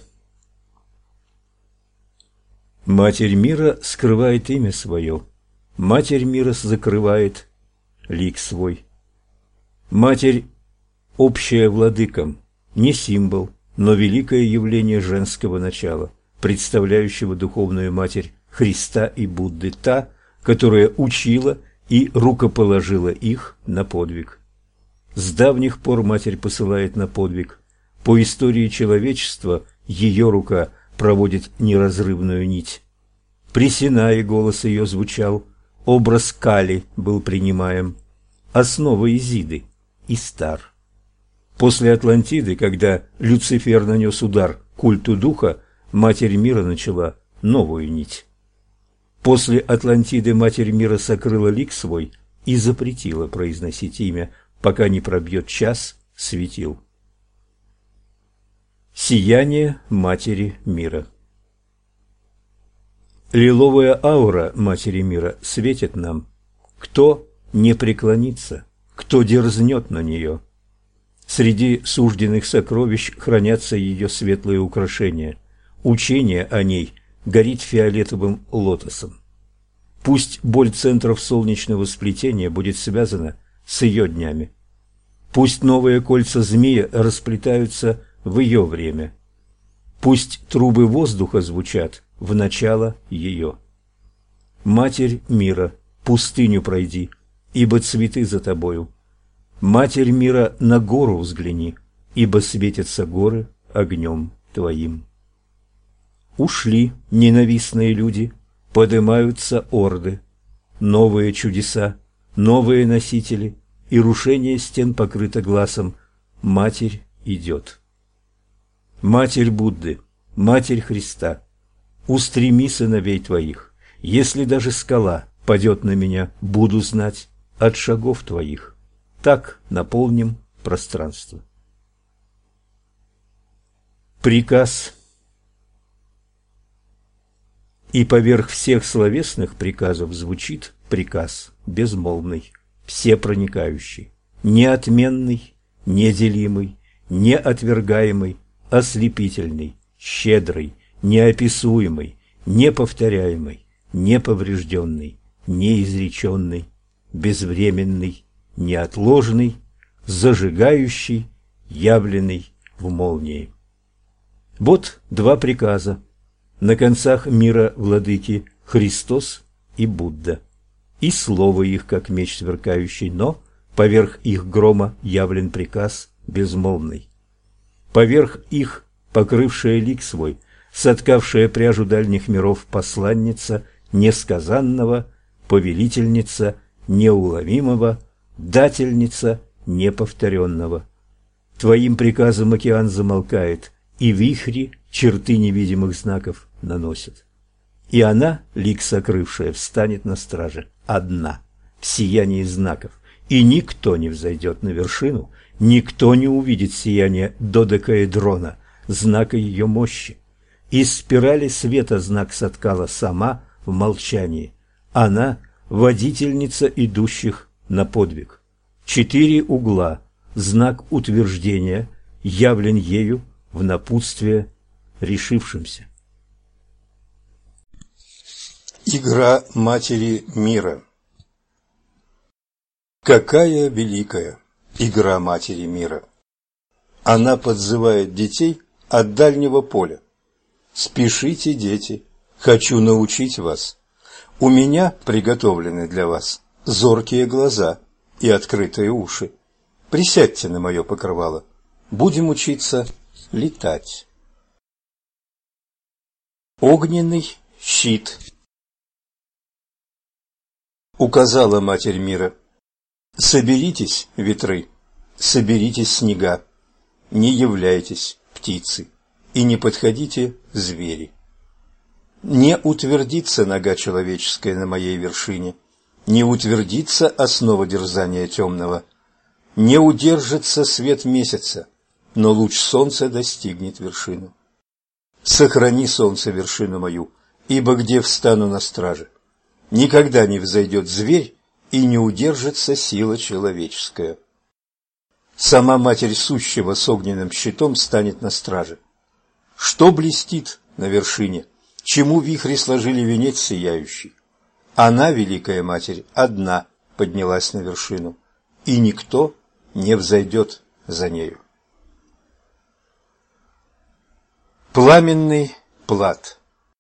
[SPEAKER 1] Матерь мира скрывает имя свое, Матерь мира закрывает лик свой. Матерь общая владыкам, не символ, но великое явление женского начала, представляющего духовную Матерь Христа и Будды, та, которая учила и рукоположила их на подвиг. С давних пор Матерь посылает на подвиг. По истории человечества ее рука проводит неразрывную нить. При Синае голос ее звучал, образ Кали был принимаем, основа Изиды – Истар. После Атлантиды, когда Люцифер нанес удар культу духа, Матерь мира начала новую нить. После Атлантиды Матерь мира сокрыла лик свой и запретила произносить имя, пока не пробьет час светил. Сияние Матери мира. Лиловая аура Матери мира светит нам. Кто не преклонится, кто дерзнет на нее? Среди сужденных сокровищ хранятся ее светлые украшения. Учение о ней горит фиолетовым лотосом. Пусть боль центров солнечного сплетения будет связана с ее днями. Пусть новые кольца змея расплетаются в ее время. Пусть трубы воздуха звучат в начало ее. Матерь мира, пустыню пройди, ибо цветы за тобою. Матерь мира, на гору взгляни, ибо светятся горы огнем твоим. Ушли ненавистные люди, подымаются орды, новые чудеса, новые носители, и рушение стен покрыто глазом. Матерь идет. Матерь Будды, Матерь Христа, устреми сыновей твоих, если даже скала падет на меня, буду знать от шагов твоих. Так наполним пространство. Приказ. И поверх всех словесных приказов звучит приказ безмолвный, всепроникающий, неотменный, неделимый, неотвергаемый, ослепительный, щедрый, неописуемый, неповторяемый, неповрежденный, неизреченный, безвременный, неотложный, зажигающий, явленный в молнии. Вот два приказа. На концах мира владыки Христос и Будда, и слово их, как меч сверкающий, но поверх их грома явлен приказ безмолвный. поверх их, покрывшая лик свой, соткавшая пряжу дальних миров посланница несказанного, повелительница неуловимого, дательница неповторенного. Твоим приказом океан замолкает, и вихри черты невидимых знаков наносят. И она, лик сокрывшая, встанет на страже, одна, в сиянии знаков, и никто не взойдет на вершину, никто не увидит сияние додекаэдрона, знака ее мощи. Из спирали света знак соткала сама в молчании. Она — водительница идущих на подвиг. Четыре угла, знак утверждения, явлен ею в напутствие решившимся.
[SPEAKER 2] Игра Матери Мира. Какая великая игра Матери Мира! Она подзывает детей от дальнего поля. Спешите, дети, хочу научить вас. У меня приготовлены для вас зоркие глаза и открытые уши. Присядьте на мое покрывало. Будем учиться летать. Огненный щит. Указала Матерь Мира: соберитесь, ветры, соберитесь, снега, не являйтесь, птицы, и не подходите, звери. Не утвердится нога человеческая на моей вершине, не утвердится основа дерзания темного, не удержится свет месяца, но луч солнца достигнет вершину. Сохрани, солнце, вершину мою, ибо где встану на страже? Никогда не взойдет зверь, и не удержится сила человеческая. Сама Матерь Сущего с огненным щитом станет на страже. Что блестит на вершине? Чему вихри сложили венец сияющий? Она, Великая Матерь, одна поднялась на вершину, и никто не взойдет за нею. Пламенный плат.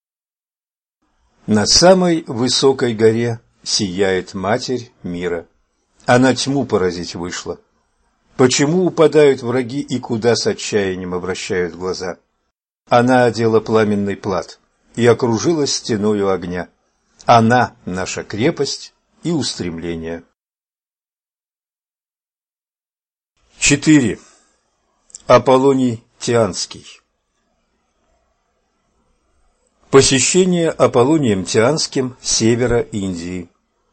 [SPEAKER 2] На самой высокой горе сияет Матерь Мира. Она тьму поразить вышла. Почему упадают враги и куда с отчаянием обращают глаза? Она одела пламенный плат и окружила стеною огня. Она — наша крепость и устремление. Четыре. Аполлоний Тианский. Посещение Аполлонием Тианским севера Индии.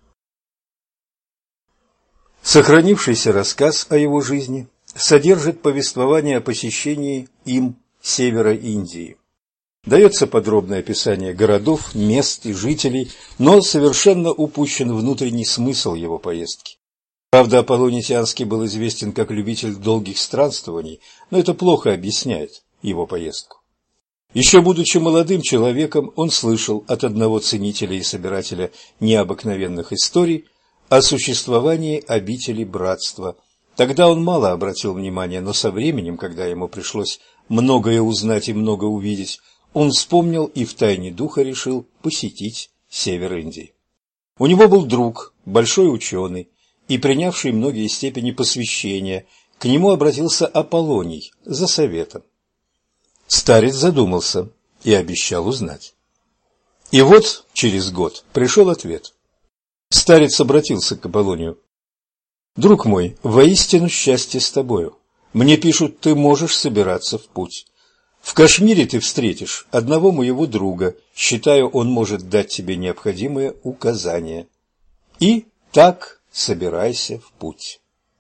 [SPEAKER 2] Сохранившийся рассказ о его жизни содержит повествование о посещении им севера Индии. Дается подробное описание городов, мест и жителей, но совершенно упущен внутренний смысл его поездки. Правда, Аполлоний Тианский был известен как любитель долгих странствований, но это плохо объясняет его поездку. Еще будучи молодым человеком, он слышал от одного ценителя и собирателя необыкновенных историй о существовании обители братства. Тогда он мало обратил внимания, но со временем, когда ему пришлось многое узнать и много увидеть, он вспомнил и в тайне духа решил посетить север Индии. У него был друг, большой ученый и принявший многие степени посвящения. К нему обратился Аполлоний за советом. Старец задумался и обещал узнать. И вот через год пришел ответ. Старец обратился к Аполлонию: «Друг мой, воистину счастье с тобою. Мне пишут, ты можешь собираться в путь. В Кашмире ты встретишь одного моего друга, считаю, он может дать тебе необходимые указания. И так собирайся в путь».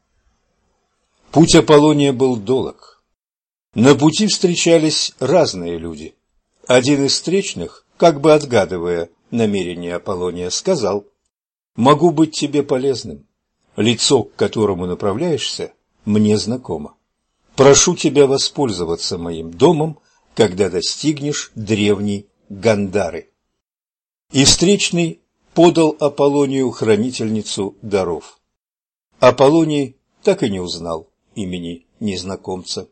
[SPEAKER 2] Путь Аполлония был долг. На пути встречались разные люди. Один из встречных, как бы отгадывая намерение Аполлония, сказал: «Могу быть тебе полезным. Лицо, к которому направляешься, мне знакомо. Прошу тебя воспользоваться моим домом, когда достигнешь древней Гандары». И встречный подал Аполлонию хранительницу даров. Аполлоний так и не узнал имени незнакомца.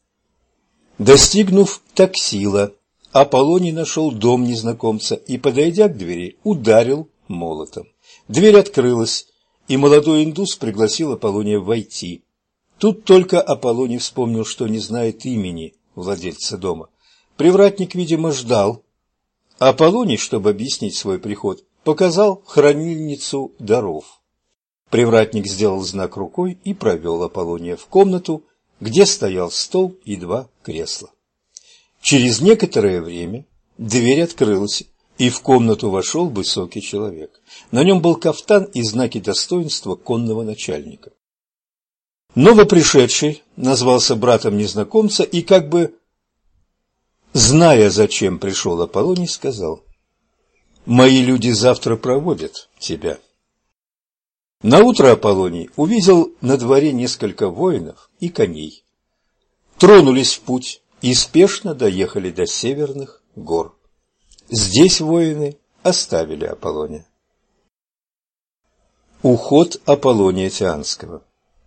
[SPEAKER 2] Достигнув Таксила, Аполлоний нашел дом незнакомца и, подойдя к двери, ударил молотом. Дверь открылась, и молодой индус пригласил Аполлония войти. Тут только Аполлоний вспомнил, что не знает имени владельца дома. Привратник, видимо, ждал. Аполлоний, чтобы объяснить свой приход, показал хранильницу даров. Привратник сделал знак рукой и провел Аполлония в комнату, где стоял стол и два кресла. Через некоторое время дверь открылась, и в комнату вошел высокий человек. На нем был кафтан и знаки достоинства конного начальника. Новопришедший назвался братом незнакомца и, как бы зная, зачем пришел Аполлоний, сказал: «Мои люди завтра проводят тебя». Наутро Аполлоний увидел на дворе несколько воинов и коней. Тронулись в путь и спешно доехали до северных гор. Здесь воины оставили Аполлония. Уход Аполлония Тианского.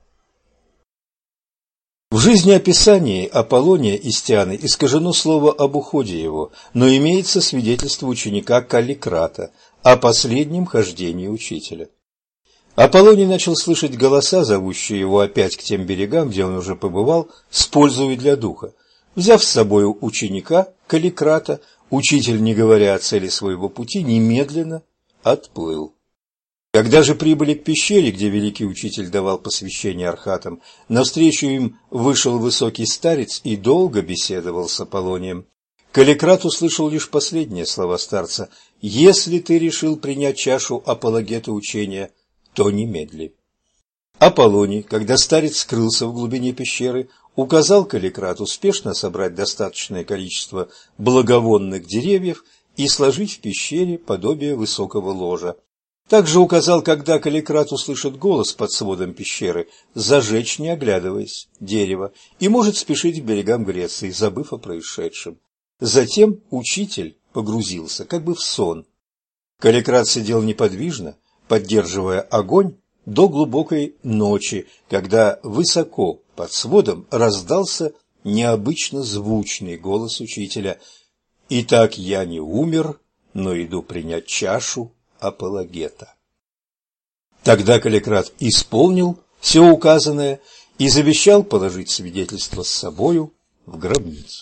[SPEAKER 2] В жизнеописании Аполлония из Тианы искажено слово об уходе его, но имеется свидетельство ученика Калликрата о последнем хождении учителя. Аполлоний начал слышать голоса, зовущие его опять к тем берегам, где он уже побывал, с пользою для духа. Взяв с собой ученика Калликрата, учитель, не говоря о цели своего пути, немедленно отплыл. Когда же прибыли к пещере, где великий учитель давал посвящение архатам, навстречу им вышел высокий старец и долго беседовал с Аполлонием. Калликрат услышал лишь последние слова старца: «Если ты решил принять чашу апологета учения, то немедли». Аполлоний, когда старец скрылся в глубине пещеры, указал Калликрату спешно собрать достаточное количество благовонных деревьев и сложить в пещере подобие высокого ложа. Также указал, когда Калликрат услышит голос под сводом пещеры, зажечь, не оглядываясь, дерево, и может спешить к берегам Греции, забыв о происшедшем. Затем учитель погрузился как бы в сон. Калликрат сидел неподвижно, поддерживая огонь, до глубокой ночи, когда высоко под сводом раздался необычно звучный голос учителя: «Итак, я не умер, но иду принять чашу апологета». Тогда Калликрат исполнил все указанное и завещал положить свидетельство с собою в гробницу.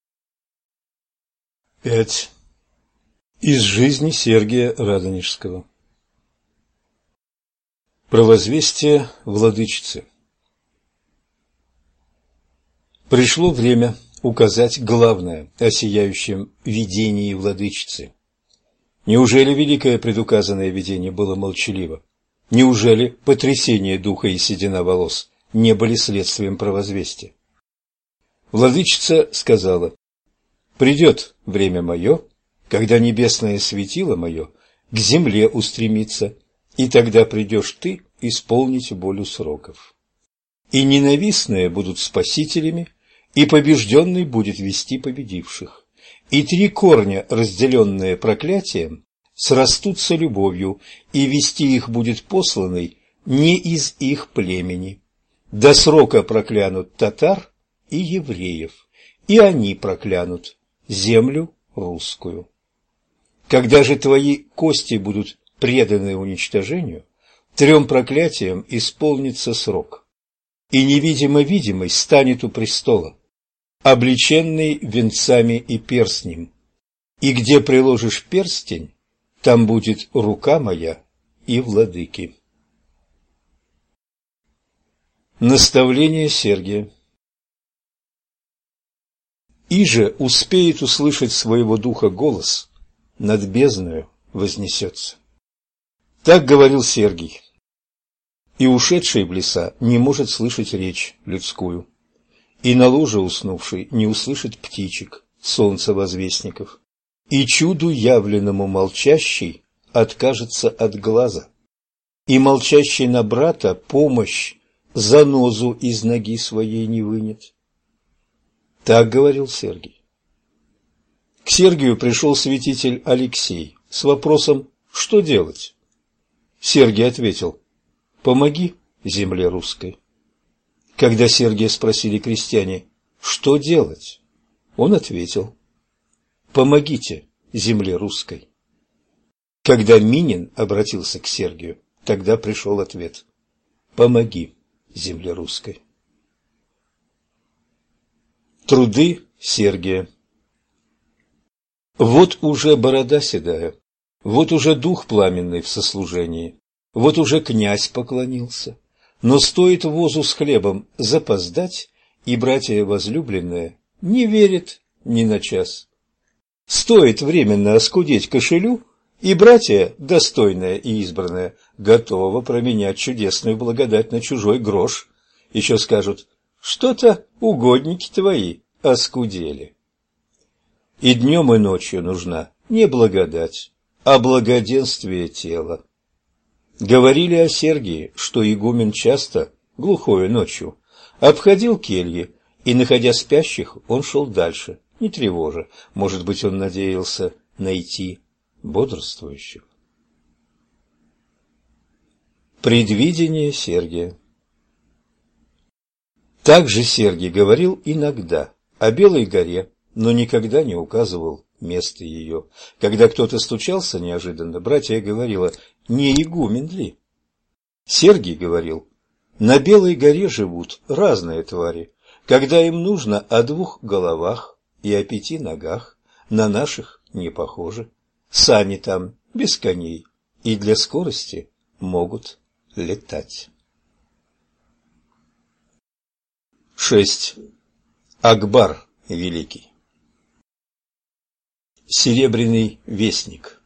[SPEAKER 1] пять. Из жизни Сергия Радонежского. Провозвестие владычицы. Пришло время указать главное о сияющем видении владычицы. Неужели великое предуказанное видение было молчаливо? Неужели потрясение духа и седина волос не были следствием провозвестия? Владычица сказала: «Придет время мое, когда небесное светило мое к земле устремится, и тогда придешь ты исполнить волю сроков. И ненавистные будут спасителями, и побежденный будет вести победивших. И три корня, разделенные проклятием, срастутся любовью, и вести их будет посланный не из их племени. До срока проклянут татар и евреев, и они проклянут землю русскую. Когда же твои кости будут преданы уничтожению, трем проклятиям исполнится срок, и невидимо-видимый станет у престола, облеченный венцами и перстнем, и где приложишь перстень, там будет рука моя и владыки». Наставление Сергия. «Иже успеет услышать своего духа голос, над бездною вознесется». Так говорил Сергий. И ушедший в леса не может слышать речь людскую, и на ложе уснувший не услышит птичек, солнца-возвестников, и чуду явленному молчащий откажется от глаза, и молчащий на брата помощь занозу из ноги своей не вынет. Так говорил Сергий. К Сергию пришел святитель Алексей с вопросом: что делать? Сергий ответил: помоги земле русской. Когда Сергия спросили крестьяне: что делать? Он ответил: помогите земле русской. Когда Минин обратился к Сергию, тогда пришел ответ: помоги земле русской.
[SPEAKER 2] Труды Сергия. Вот уже борода седая, вот уже дух пламенный в сослужении, вот уже князь поклонился, но стоит возу с хлебом запоздать, и братья возлюбленные не верят ни на час. Стоит временно оскудеть кошелю, и братья, достойные и избранные, готовы променять чудесную благодать на чужой грош. Еще скажут: что-то угодники твои оскудели. И днем и ночью нужна не благодать, а благоденствие тела. Говорили о Сергии, что игумен часто, глухою ночью, обходил кельи, и, находя спящих, он шел дальше, не тревожа. Может быть, он надеялся найти бодрствующих. Предвидение Сергия. Также Сергий говорил иногда о Белой горе, но никогда не указывал место ее. Когда кто-то стучался неожиданно, братья говорила: не игумен ли? Сергий говорил: на Белой горе живут разные твари, когда им нужно о двух головах и о пяти ногах, на наших не похожи. Сани там без коней и для скорости могут летать. шесть. Акбар Великий. Серебряный вестник.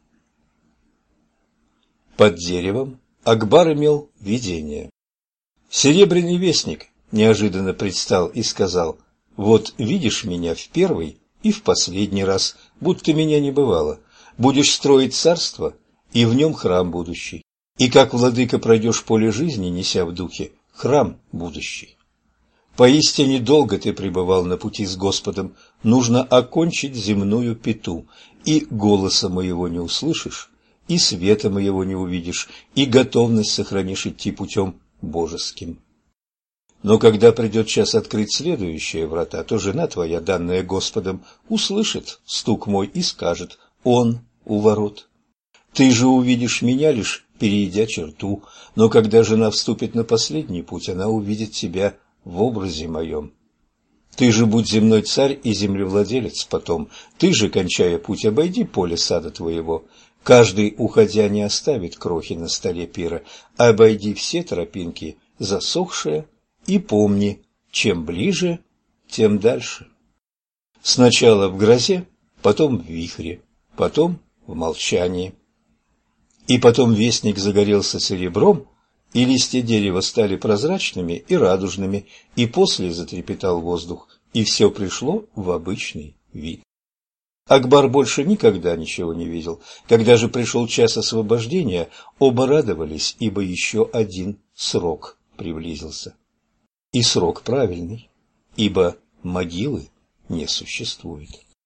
[SPEAKER 2] Под деревом Акбар имел видение. Серебряный вестник неожиданно предстал и сказал: вот видишь меня в первый и в последний раз, будто меня не бывало. Будешь строить царство, и в нем храм будущий. И как владыка пройдешь поле жизни, неся в духе храм будущий. Поистине долго ты пребывал на пути с Господом, нужно окончить земную пету, и голоса моего не услышишь, и света моего не увидишь, и готовность сохранишь идти путем божеским. Но когда придет час открыть следующие врата, то жена твоя, данная Господом, услышит стук мой и скажет: он у ворот. Ты же увидишь меня, лишь перейдя черту, но когда жена вступит на последний путь, она увидит тебя в образе моем. Ты же будь земной царь и землевладелец потом, ты же, кончая путь, обойди поле сада твоего. Каждый, уходя, не оставит крохи на столе пира, обойди все тропинки засохшие, и помни, чем ближе, тем дальше. Сначала в грозе, потом в вихре, потом в молчании. И потом вестник загорелся серебром, и листья дерева стали прозрачными и радужными, и после затрепетал воздух, и все пришло в обычный вид. Акбар больше никогда ничего не видел. Когда же пришел час освобождения, оба радовались, ибо еще один срок приблизился. И срок правильный, ибо могилы не существует.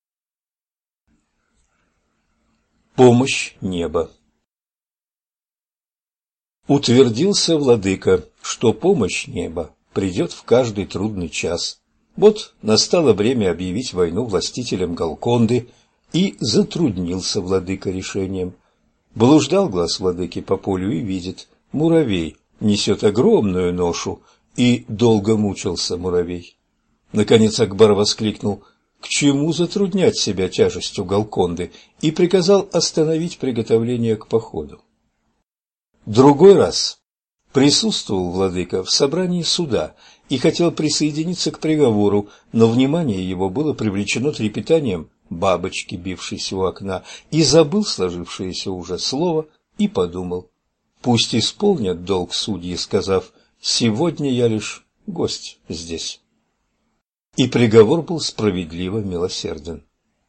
[SPEAKER 2] Помощь неба. Утвердился владыка, что помощь неба придет в каждый трудный час. Вот настало время объявить войну властителям Галконды, и затруднился владыка решением. Блуждал глаз владыки по полю и видит: муравей несет огромную ношу, и долго мучился муравей. Наконец Акбар воскликнул: к чему затруднять себя тяжестью Галконды, и приказал остановить приготовление к походу. Другой раз присутствовал владыка в собрании суда и хотел присоединиться к приговору, но внимание его было привлечено трепетанием бабочки, бившейся у окна, и забыл сложившееся уже слово и подумал: пусть исполнят долг судьи, сказав: сегодня я лишь гость здесь. И приговор был справедливо милосерден.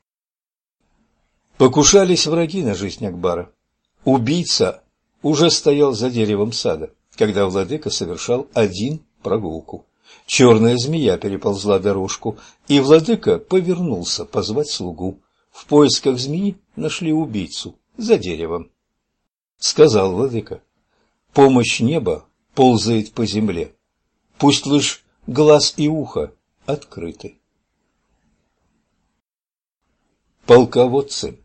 [SPEAKER 2] Покушались враги на жизнь Акбара. Убийца уже стоял за деревом сада, когда владыка совершал один прогулку. Черная змея переползла дорожку, и владыка повернулся позвать слугу. В поисках змеи нашли убийцу за деревом. Сказал владыка: помощь неба ползает по земле, пусть лишь глаз и ухо открыты. Полководцы.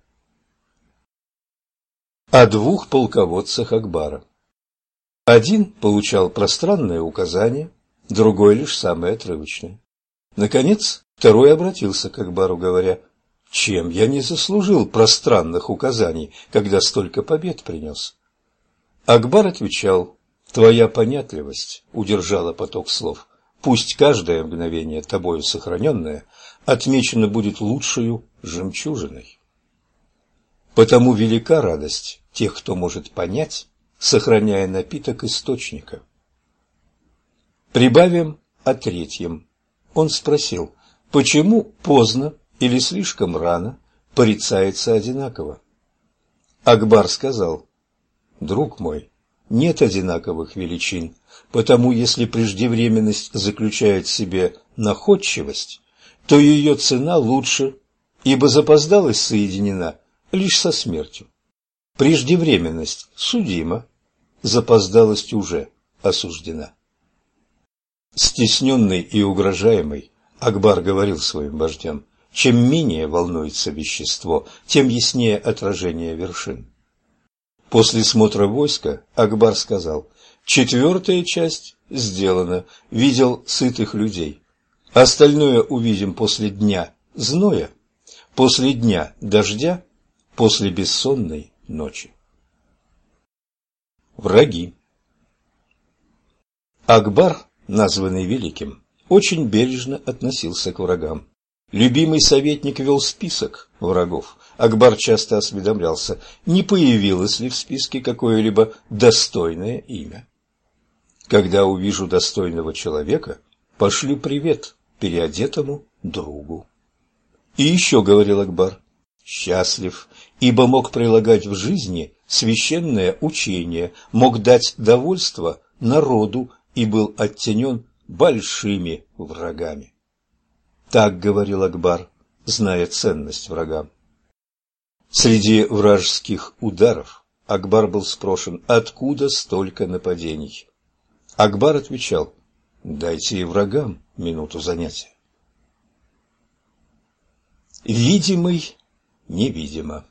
[SPEAKER 2] О двух полководцах Акбара. Один получал пространное указание, другой лишь самое отрывочное. Наконец, Второй обратился к Акбару, говоря: «Чем я не заслужил пространных указаний, когда столько побед принес?» Акбар отвечал: «Твоя понятливость удержала поток слов. Пусть каждое мгновение, тобою сохраненное, отмечено будет лучшею жемчужиной. Потому велика радость тех, кто может понять, сохраняя напиток источника». Прибавим о третьем. Он спросил: почему поздно или слишком рано порицается одинаково? Акбар сказал: друг мой, нет одинаковых величин, потому если преждевременность заключает в себе находчивость, то ее цена лучше, ибо запоздалость соединена лишь со смертью. Преждевременность судима, запоздалость уже осуждена. Стесненный и угрожаемый, Акбар говорил своим вождям: чем менее волнуется вещество, тем яснее отражение вершин. После смотра войска Акбар сказал: четвертая часть сделана, видел сытых людей. Остальное увидим после дня зноя, после дня дождя, после бессонной ночи. Враги. Акбар, названный великим, очень бережно относился к врагам. Любимый советник вел список врагов. Акбар часто осведомлялся, не появилось ли в списке какое-либо достойное имя. Когда увижу достойного человека, пошлю привет переодетому другу. И еще говорил Акбар: счастлив, ибо мог прилагать в жизни священное учение, мог дать довольство народу и был оттенен большими врагами. Так говорил Акбар, зная ценность врагам. Среди вражеских ударов Акбар был спрошен, откуда столько нападений. Акбар отвечал: дайте и врагам минуту занятия. Видимый невидимо.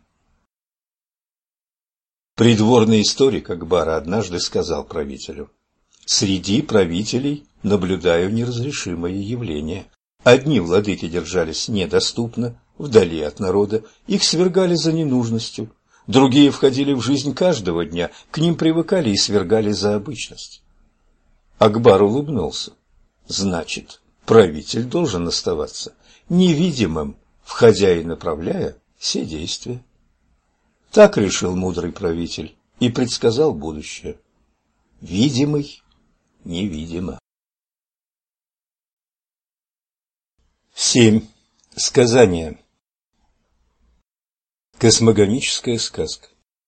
[SPEAKER 2] Придворный историк Акбара однажды сказал правителю: среди правителей наблюдаю неразрешимое явление. Одни владыки держались недоступно, вдали от народа, их свергали за ненужностью. Другие входили в жизнь каждого дня, к ним привыкали и свергали за обычность. Акбар улыбнулся. Значит, правитель должен оставаться невидимым, входя и направляя все действия. Так решил мудрый правитель и предсказал будущее. Видимый невидимо. Семь. Сказание. Космогоническая сказка.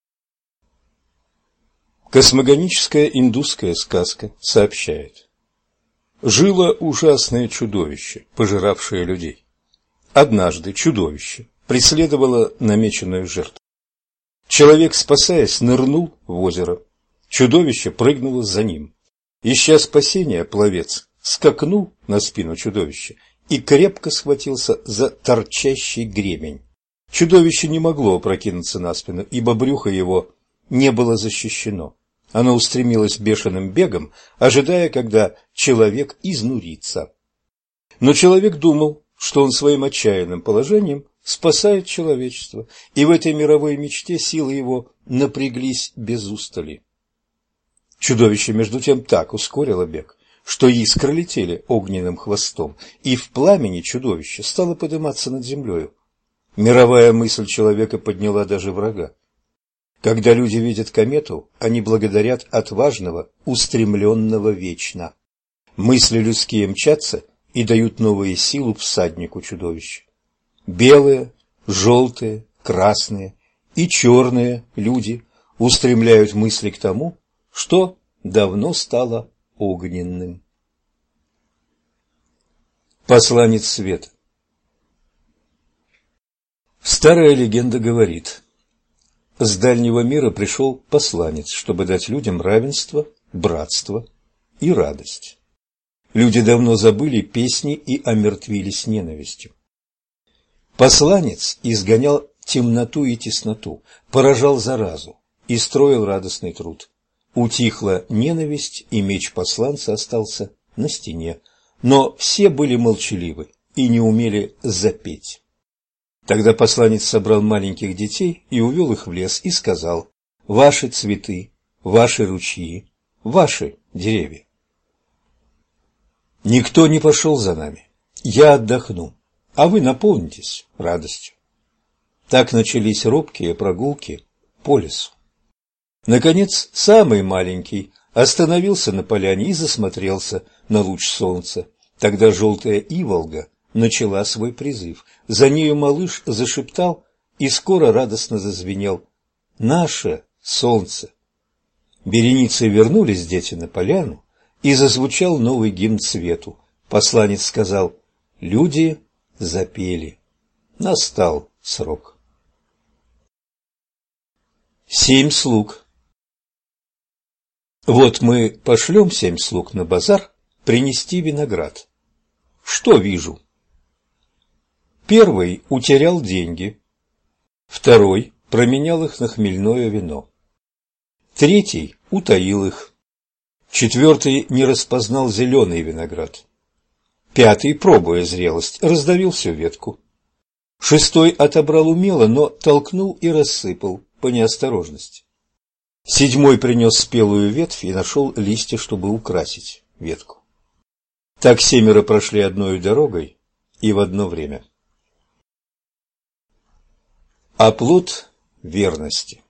[SPEAKER 2] Космогоническая индусская сказка сообщает: жило ужасное чудовище, пожиравшее людей. Однажды чудовище преследовало намеченную жертву. Человек, спасаясь, нырнул в озеро. Чудовище прыгнуло за ним. Ища спасения, пловец скакнул на спину чудовища и крепко схватился за торчащий гребень. Чудовище не могло опрокинуться на спину, ибо брюхо его не было защищено. Оно устремилось бешеным бегом, ожидая, когда человек изнурится. Но человек думал, что он своим отчаянным положением спасает человечество, и в этой мировой мечте силы его напряглись без устали. Чудовище, между тем, так ускорило бег, что искры летели огненным хвостом, и в пламени чудовище стало подниматься над землею. Мировая мысль человека подняла даже врага. Когда люди видят комету, они благодарят отважного, устремленного вечно. Мысли людские мчатся и дают новые силы всаднику чудовища. Белые, желтые, красные и черные люди устремляют мысли к тому, что давно стало огненным. Посланец света. Старая легенда говорит: с дальнего мира пришел посланец, чтобы дать людям равенство, братство и радость. Люди давно забыли песни и омертвились ненавистью. Посланец изгонял темноту и тесноту, поражал заразу и строил радостный труд. Утихла ненависть, и меч посланца остался на стене. Но все были молчаливы и не умели запеть. Тогда посланец собрал маленьких детей и увел их в лес и сказал: «Ваши цветы, ваши ручьи, ваши деревья. Никто не пошел за нами, я отдохну, а вы наполнитесь радостью». Так начались робкие прогулки по лесу. Наконец, самый маленький остановился на поляне и засмотрелся на луч солнца. Тогда желтая иволга начала свой призыв. За нею малыш зашептал и скоро радостно зазвенел: «Наше солнце!». Вереницей вернулись дети на поляну, и зазвучал новый гимн свету. Посланец сказал: «Люди запели. Настал срок». Семь слуг. Вот мы пошлем семь слуг на базар принести виноград. Что вижу? Первый утерял деньги, второй променял их на хмельное вино, третий утаил их, четвертый не распознал зеленый виноград, пятый, пробуя зрелость, раздавил всю ветку, шестой отобрал умело, но толкнул и рассыпал по неосторожности, седьмой принес спелую ветвь и нашел листья, чтобы украсить ветку. Так семеро прошли одной дорогой и в одно время. Оплот верности.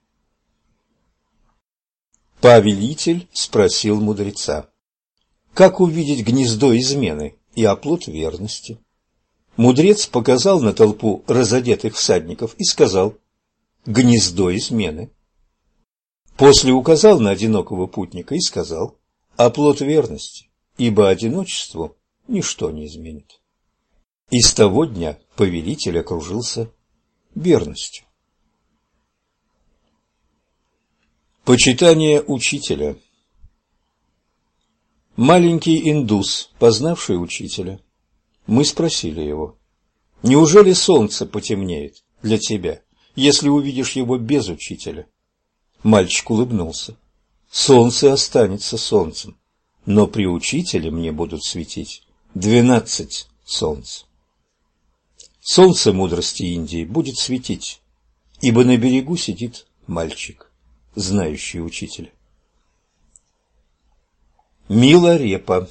[SPEAKER 2] Повелитель спросил мудреца: как увидеть гнездо измены и оплот верности? Мудрец показал на толпу разодетых всадников и сказал: гнездо измены. После указал на одинокого путника и сказал: оплот верности, ибо одиночеству ничто не изменит. И с того дня повелитель окружился верностью. Почитание учителя. Маленький индус, познавший учителя. Мы спросили его: неужели солнце потемнеет для тебя, если увидишь его без учителя? Мальчик улыбнулся: солнце останется солнцем, но при учителе мне будут светить двенадцать солнц. Солнце мудрости Индии будет светить, ибо на берегу сидит мальчик, знающий учителя. Миларепа.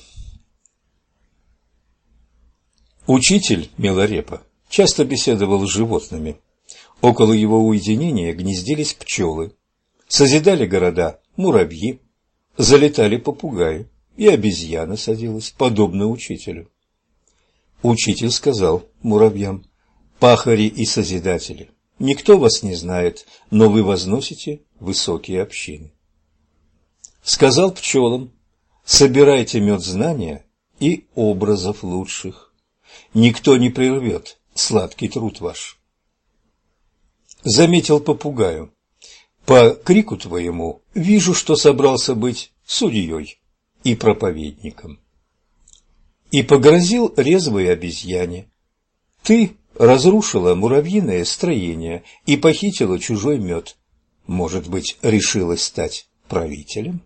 [SPEAKER 2] Учитель Миларепа часто беседовал с животными. Около его уединения гнездились пчелы, созидали города муравьи, залетали попугаи, и обезьяна садилась, подобно учителю. Учитель сказал муравьям: пахари и созидатели, никто вас не знает, но вы возносите высокие общины. Сказал пчелам: собирайте мед знания и образов лучших, никто не прервет сладкий труд ваш. Заметил попугаю: по крику твоему вижу, что собрался быть судьей и проповедником. И погрозил резвой обезьяне: ты разрушила муравьиное строение и похитила чужой мед. Может быть, решилась стать правителем?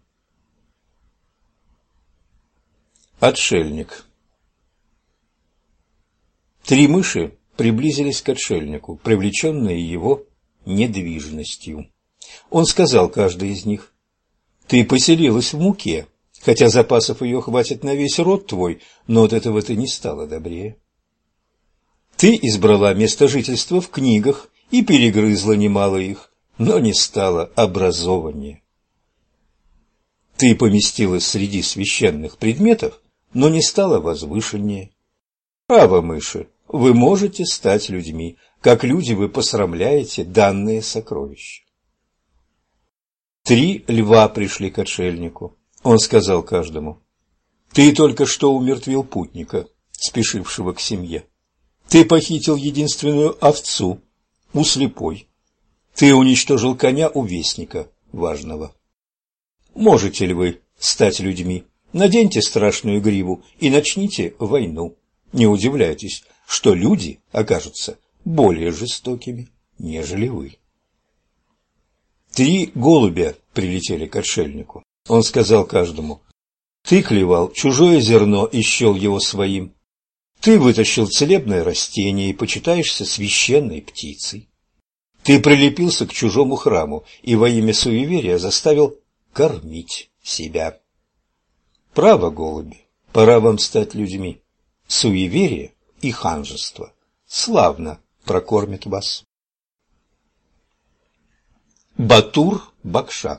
[SPEAKER 2] Отшельник. Три мыши приблизились к отшельнику, привлеченные его недвижностью. Он сказал каждой из них: ты поселилась в муке, хотя запасов ее хватит на весь род твой, но от этого ты не стала добрее. Ты избрала место жительства в книгах и перегрызла немало их, но не стала образованнее. Ты поместилась среди священных предметов, но не стала возвышеннее. Право, мыши, вы можете стать людьми, как люди вы посрамляете данные сокровища. Три льва пришли к отшельнику. Он сказал каждому: ты только что умертвил путника, спешившего к семье. Ты похитил единственную овцу у слепой. Ты уничтожил коня у вестника важного. Можете ли вы стать людьми? Наденьте страшную гриву и начните войну. Не удивляйтесь, что люди окажутся более жестокими, нежели вы. Три голубя прилетели к отшельнику. Он сказал каждому: ты клевал чужое зерно и счел его своим. Ты вытащил целебное растение и почитаешься священной птицей. Ты прилепился к чужому храму и во имя суеверия заставил кормить себя. Право, голуби, пора вам стать людьми. Суеверие и ханжество славно прокормят вас. Батур-Бакша.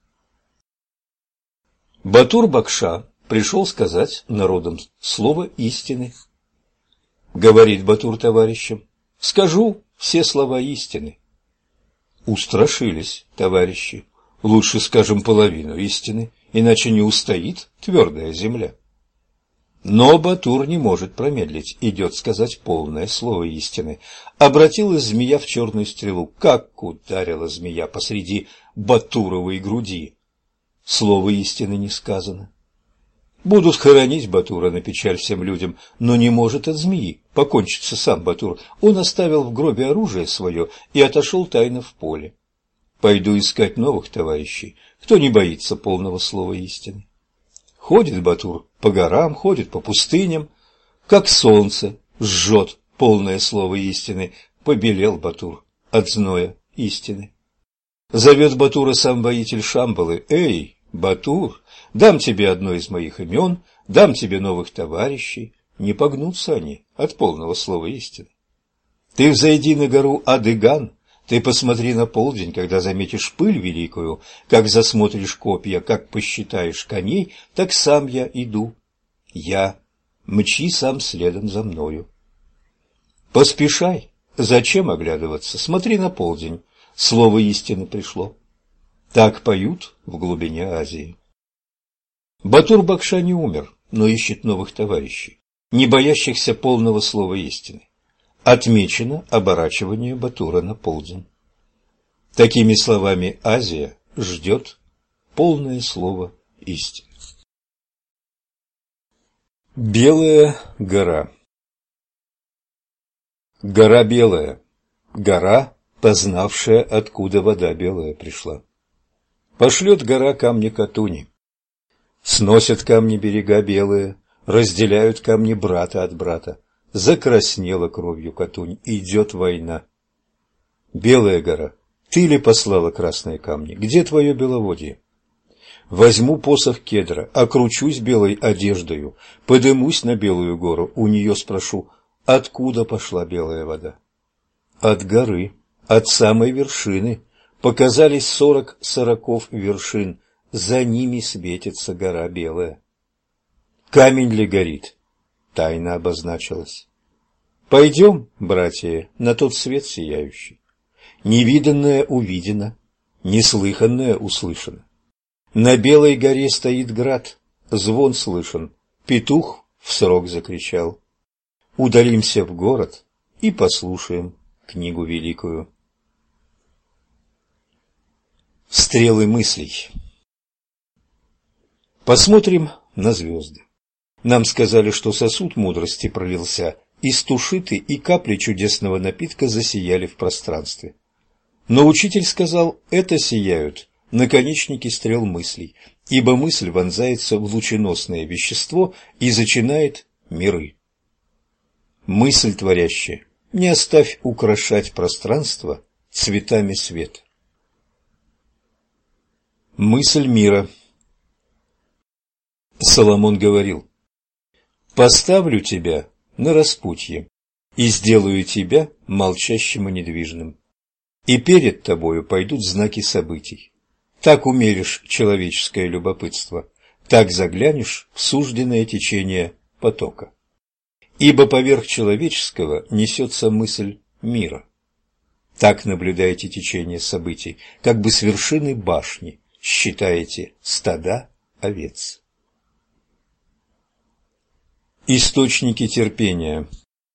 [SPEAKER 2] Батур-Бакша пришел сказать народам слово истины. Говорит Батур товарищам: скажу все слова истины. Устрашились товарищи. Лучше скажем половину истины, иначе не устоит твердая земля. Но Батур не может промедлить, идет сказать полное слово истины. Обратилась змея в черную стрелу. Как ударила змея посреди Батуровой груди! Слово истины не сказано. Будут хоронить Батура на печаль всем людям, но не может от змеи покончиться сам Батур. Он оставил в гробе оружие свое и отошел тайно в поле. Пойду искать новых товарищей, кто не боится полного слова истины. Ходит Батур по горам, ходит по пустыням, как солнце жжет полное слово истины. Побелел Батур от зноя истины. Зовет Батура сам воитель Шамбалы: «Эй, Батур, дам тебе одно из моих имен, дам тебе новых товарищей». Не погнутся они от полного слова истины. Ты взойди на гору Адыган, ты посмотри на полдень, когда заметишь пыль великую, как засмотришь копья, как посчитаешь коней, так сам я иду. Я, мчи сам следом за мною. Поспешай, зачем оглядываться, смотри на полдень, слово истины пришло. Так поют в глубине Азии. Батур-Бакша не умер, но ищет новых товарищей, не боящихся полного слова истины. Отмечено оборачивание Батура на полдень. Такими словами Азия ждет полное слово истины. Белая гора. Гора белая, гора, познавшая, откуда вода белая пришла. Пошлет гора камни Катуни. Сносят камни берега белые, разделяют камни брата от брата. Закраснела кровью Катунь, идет война. Белая гора, ты ли послала красные камни? Где твое беловодье? Возьму посох кедра, окручусь белой одеждою, подымусь на белую гору, у нее спрошу: откуда пошла белая вода? От горы, от самой вершины. Показались сорок сороков вершин, за ними светится гора белая. Камень ли горит? Тайна обозначилась. Пойдем, братья, на тот свет сияющий. Невиданное увидено, неслыханное услышано. На белой горе стоит град, звон слышен, петух в срок закричал. Удалимся в город и послушаем книгу великую. Стрелы мыслей. Посмотрим на звезды. Нам сказали, что сосуд мудрости пролился, и стушиты и капли чудесного напитка засияли в пространстве. Но учитель сказал: это сияют наконечники стрел мыслей, ибо мысль вонзается в лученосное вещество и зачинает миры. Мысль творящая, не оставь украшать пространство цветами света. Мысль мира. Соломон говорил: «Поставлю тебя на распутье и сделаю тебя молчащим и недвижным, и перед тобою пойдут знаки событий. Так умеришь человеческое любопытство, так заглянешь в сужденное течение потока. Ибо поверх человеческого несется мысль мира. Так наблюдаете течение событий, как бы с вершины башни считаете стада овец». Источники терпения.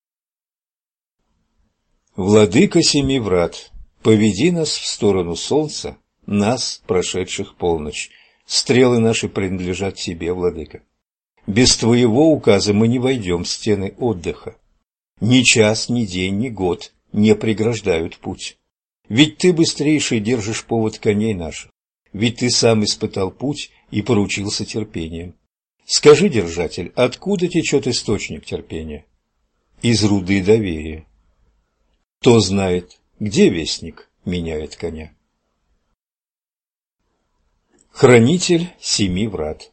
[SPEAKER 2] Владыка семи врат, поведи нас в сторону солнца, нас, прошедших полночь. Стрелы наши принадлежат тебе, владыка. Без твоего указа мы не войдем в стены отдыха. Ни час, ни день, ни год не преграждают путь. Ведь ты быстрейший держишь повод коней наших. Ведь ты сам испытал путь и поручился терпением. Скажи, держатель, откуда течет источник терпения? из руды доверия. Кто знает, где вестник меняет коня? Хранитель семи врат.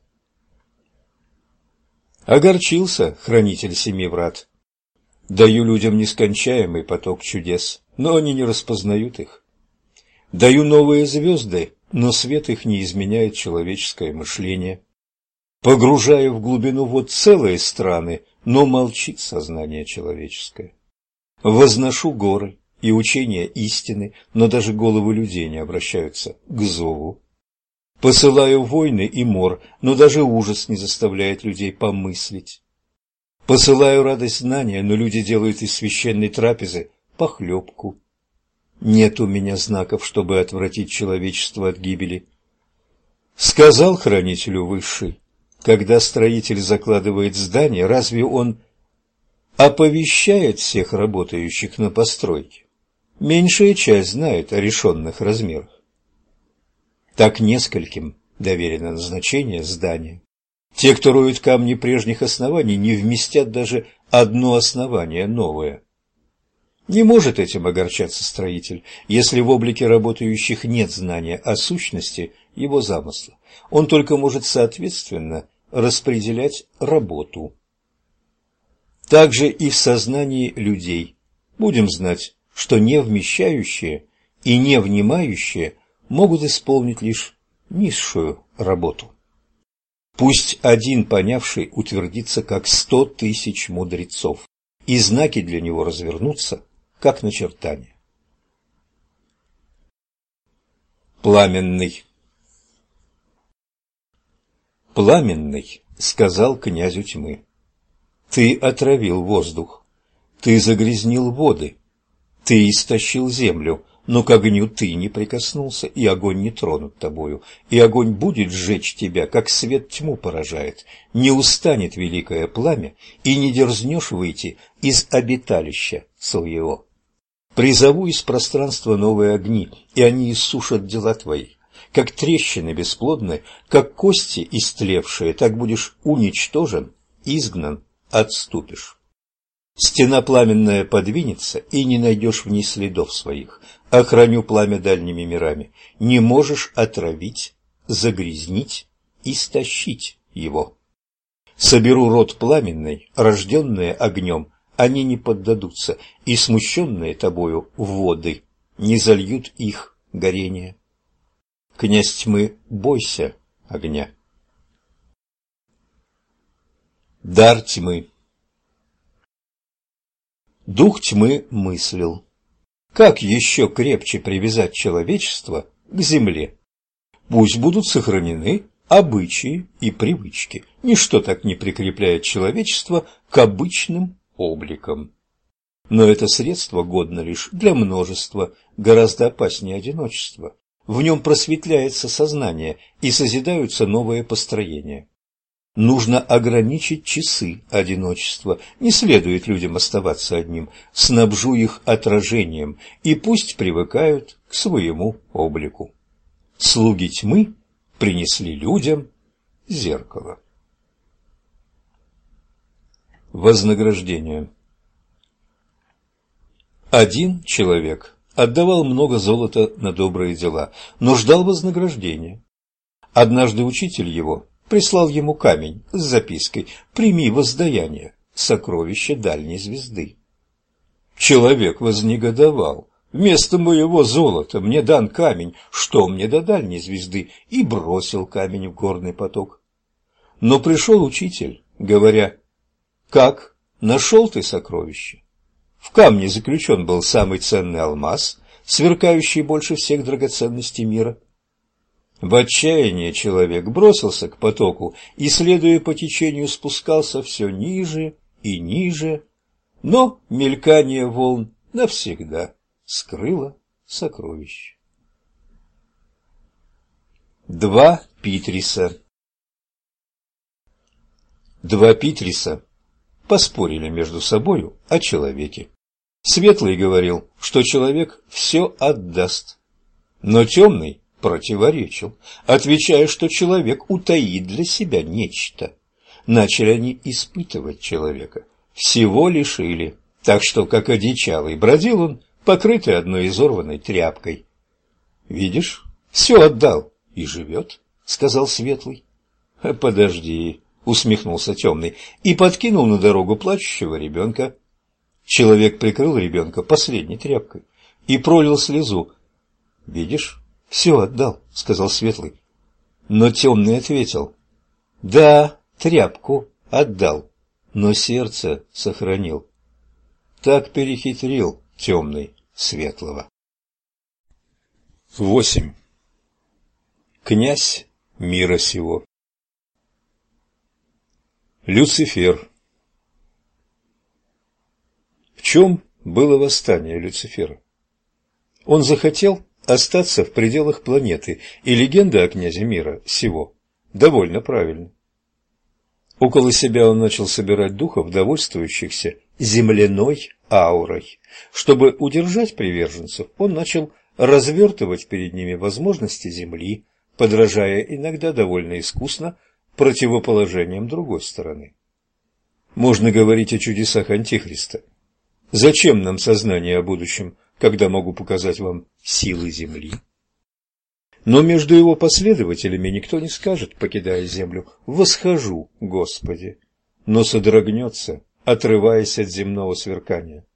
[SPEAKER 2] Огорчился хранитель семи врат. Даю людям нескончаемый поток чудес, но они не распознают их. Даю новые звезды, но свет их не изменяет человеческое мышление. Погружаю в глубину вод целые страны, но молчит сознание человеческое. Возношу горы и учения истины, но даже головы людей не обращаются к зову. Посылаю войны и мор, но даже ужас не заставляет людей помыслить. Посылаю радость знания, но люди делают из священной трапезы похлебку. Нет у меня знаков, чтобы отвратить человечество от гибели. Сказал хранителю Высший, когда строитель закладывает здание, разве он оповещает всех работающих на постройке? Меньшая часть знает о решенных размерах. Так нескольким доверено назначение здания. Те, кто роют камни прежних оснований, не вместят даже одно основание новое. Не может этим огорчаться строитель, если в облике работающих нет знания о сущности его замысла. Он только может соответственно распределять работу. Также и в сознании людей будем знать, что невмещающие и невнимающие могут исполнить лишь низшую работу. Пусть один понявший утвердится, как сто тысяч мудрецов, и знаки для него развернутся, как начертание. Пламенный. Пламенный сказал князю тьмы: ты отравил воздух, ты загрязнил воды, ты истощил землю, но к огню ты не прикоснулся, и огонь не тронут тобою, и огонь будет сжечь тебя, как свет тьму поражает. Не устанет великое пламя, и не дерзнешь выйти из обиталища своего. Призову из пространства новые огни, и они иссушат дела твои. Как трещины бесплодны, как кости истлевшие, так будешь уничтожен, изгнан, отступишь. Стена пламенная подвинется, и не найдешь в ней следов своих. Охраню пламя дальними мирами. Не можешь отравить, загрязнить, истощить его. Соберу род пламенный, рожденные огнем, они не поддадутся, и смущенные тобою воды не зальют их горение. Князь тьмы, бойся огня. Дар тьмы. Дух тьмы мыслил: как еще крепче привязать человечество к земле? Пусть будут сохранены обычаи и привычки. Ничто так не прикрепляет человечество к обычным обликам. Но это средство годно лишь для множества, гораздо опаснее одиночества. В нем просветляется сознание и созидаются новые построения. Нужно ограничить часы одиночества, не следует людям оставаться одним, снабжу их отражением, и пусть привыкают к своему облику. Слуги тьмы принесли людям зеркало. Вознаграждение. Один человек отдавал много золота на добрые дела, но ждал вознаграждения. Однажды учитель его прислал ему камень с запиской: «Прими воздаяние, сокровище дальней звезды». Человек вознегодовал: «Вместо моего золота мне дан камень, что мне до дальней звезды?» и бросил камень в горный поток. Но пришел учитель, говоря: «Как? Нашел ты сокровище?» В камне заключен был самый ценный алмаз, сверкающий больше всех драгоценностей мира. В отчаянии человек бросился к потоку и, следуя по течению, спускался все ниже и ниже, но мелькание волн навсегда скрыло сокровище. Два Питриса. Два Питриса поспорили между собою о человеке. Светлый говорил, что человек все отдаст, но темный противоречил, отвечая, что человек утаит для себя нечто. Начали они испытывать человека. Всего лишили, так что, как одичалый, бродил он, покрытый одной изорванной тряпкой. «Видишь, все отдал и живет», — сказал Светлый. «Подожди», — усмехнулся Темный и подкинул на дорогу плачущего ребенка. Человек прикрыл ребенка последней тряпкой и пролил слезу. «Видишь, все отдал», — сказал Светлый. Но Темный ответил: «Да, тряпку отдал, но сердце сохранил». Так перехитрил Темный Светлого. Восемь. Князь мира сего. Люцифер. В чем было восстание Люцифера? Он захотел остаться в пределах планеты, и легенда о князе мира сего довольно правильна. Около себя он начал собирать духов, довольствующихся земляной аурой. Чтобы удержать приверженцев, он начал развертывать перед ними возможности Земли, подражая иногда довольно искусно противоположениям другой стороны. Можно говорить о чудесах Антихриста. Зачем нам сознание о будущем, когда могу показать вам силы Земли? Но между его последователями никто не скажет, покидая землю: «Восхожу, Господи», но содрогнется, отрываясь от земного сверкания.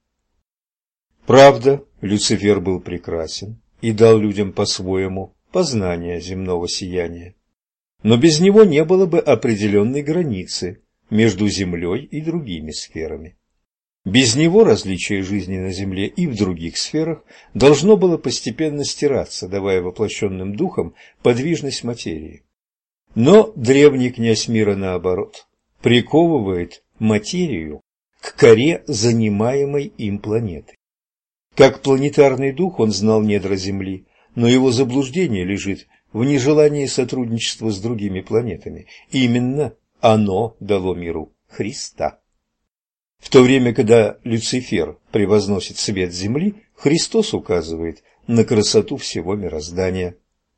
[SPEAKER 2] Правда, Люцифер был прекрасен и дал людям по-своему познание земного сияния. Но без него не было бы определенной границы между землей и другими сферами. Без него различие жизни на Земле и в других сферах должно было постепенно стираться, давая воплощенным духам подвижность материи. Но древний князь мира, наоборот, приковывает материю к коре занимаемой им планеты. Как планетарный дух он знал недра Земли, но его заблуждение лежит в нежелании сотрудничества с другими планетами. Именно оно дало миру Христа. В то время, когда Люцифер превозносит свет Земли, Христос указывает на красоту всего мироздания.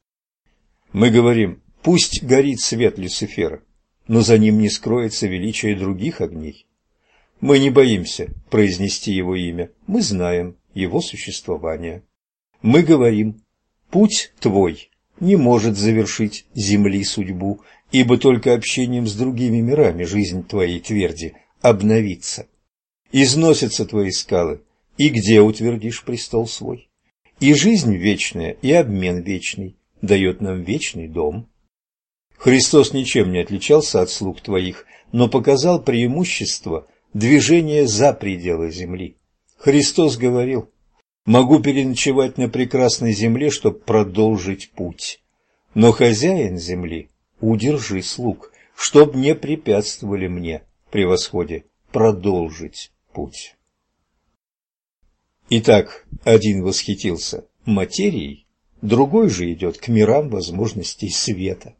[SPEAKER 2] Мы говорим: пусть горит свет Люцифера, но за ним не скроется величие других огней. Мы не боимся произнести его имя, мы знаем его существование. Мы говорим: путь твой не может завершить Земли судьбу, ибо только общением с другими мирами жизнь твоей тверди обновится. Износятся твои скалы, и где утвердишь престол свой? И жизнь вечная, и обмен вечный дает нам вечный дом. Христос ничем не отличался от слуг твоих, но показал преимущество движения за пределы земли. Христос говорил: могу переночевать на прекрасной земле, чтобы продолжить путь. Но хозяин земли, удержи слуг, чтоб не препятствовали мне при восходе продолжить путь. Итак, один восхитился материей, другой же идет к мирам возможностей света.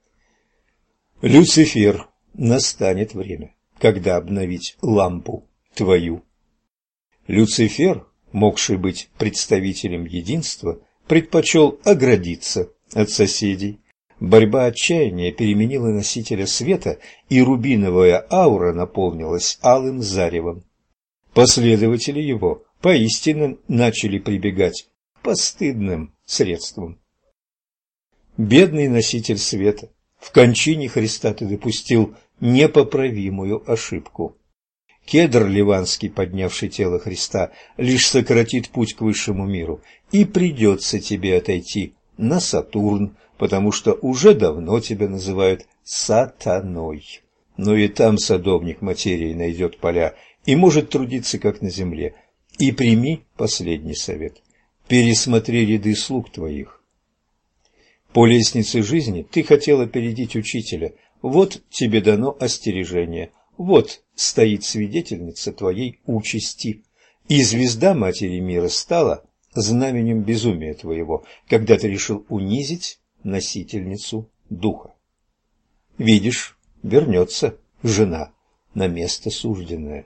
[SPEAKER 2] Люцифер, настанет время, когда обновить лампу твою. Люцифер, могший быть представителем единства, предпочел оградиться от соседей. Борьба отчаяния переменила носителя света, и рубиновая аура наполнилась алым заревом. Последователи его поистине начали прибегать к постыдным средствам. Бедный носитель света, в кончине Христа ты допустил непоправимую ошибку. Кедр ливанский, поднявший тело Христа, лишь сократит путь к высшему миру, и придется тебе отойти на Сатурн, потому что уже давно тебя называют сатаной. Но и там садовник материи найдет поля и может трудиться, как на земле. И прими последний совет: пересмотри ряды слуг твоих. По лестнице жизни ты хотел опередить учителя, вот тебе дано остережение, вот стоит свидетельница твоей участи. И звезда Матери Мира стала знаменем безумия твоего, когда ты решил унизить носительницу духа. Видишь, вернется жена на место сужденное.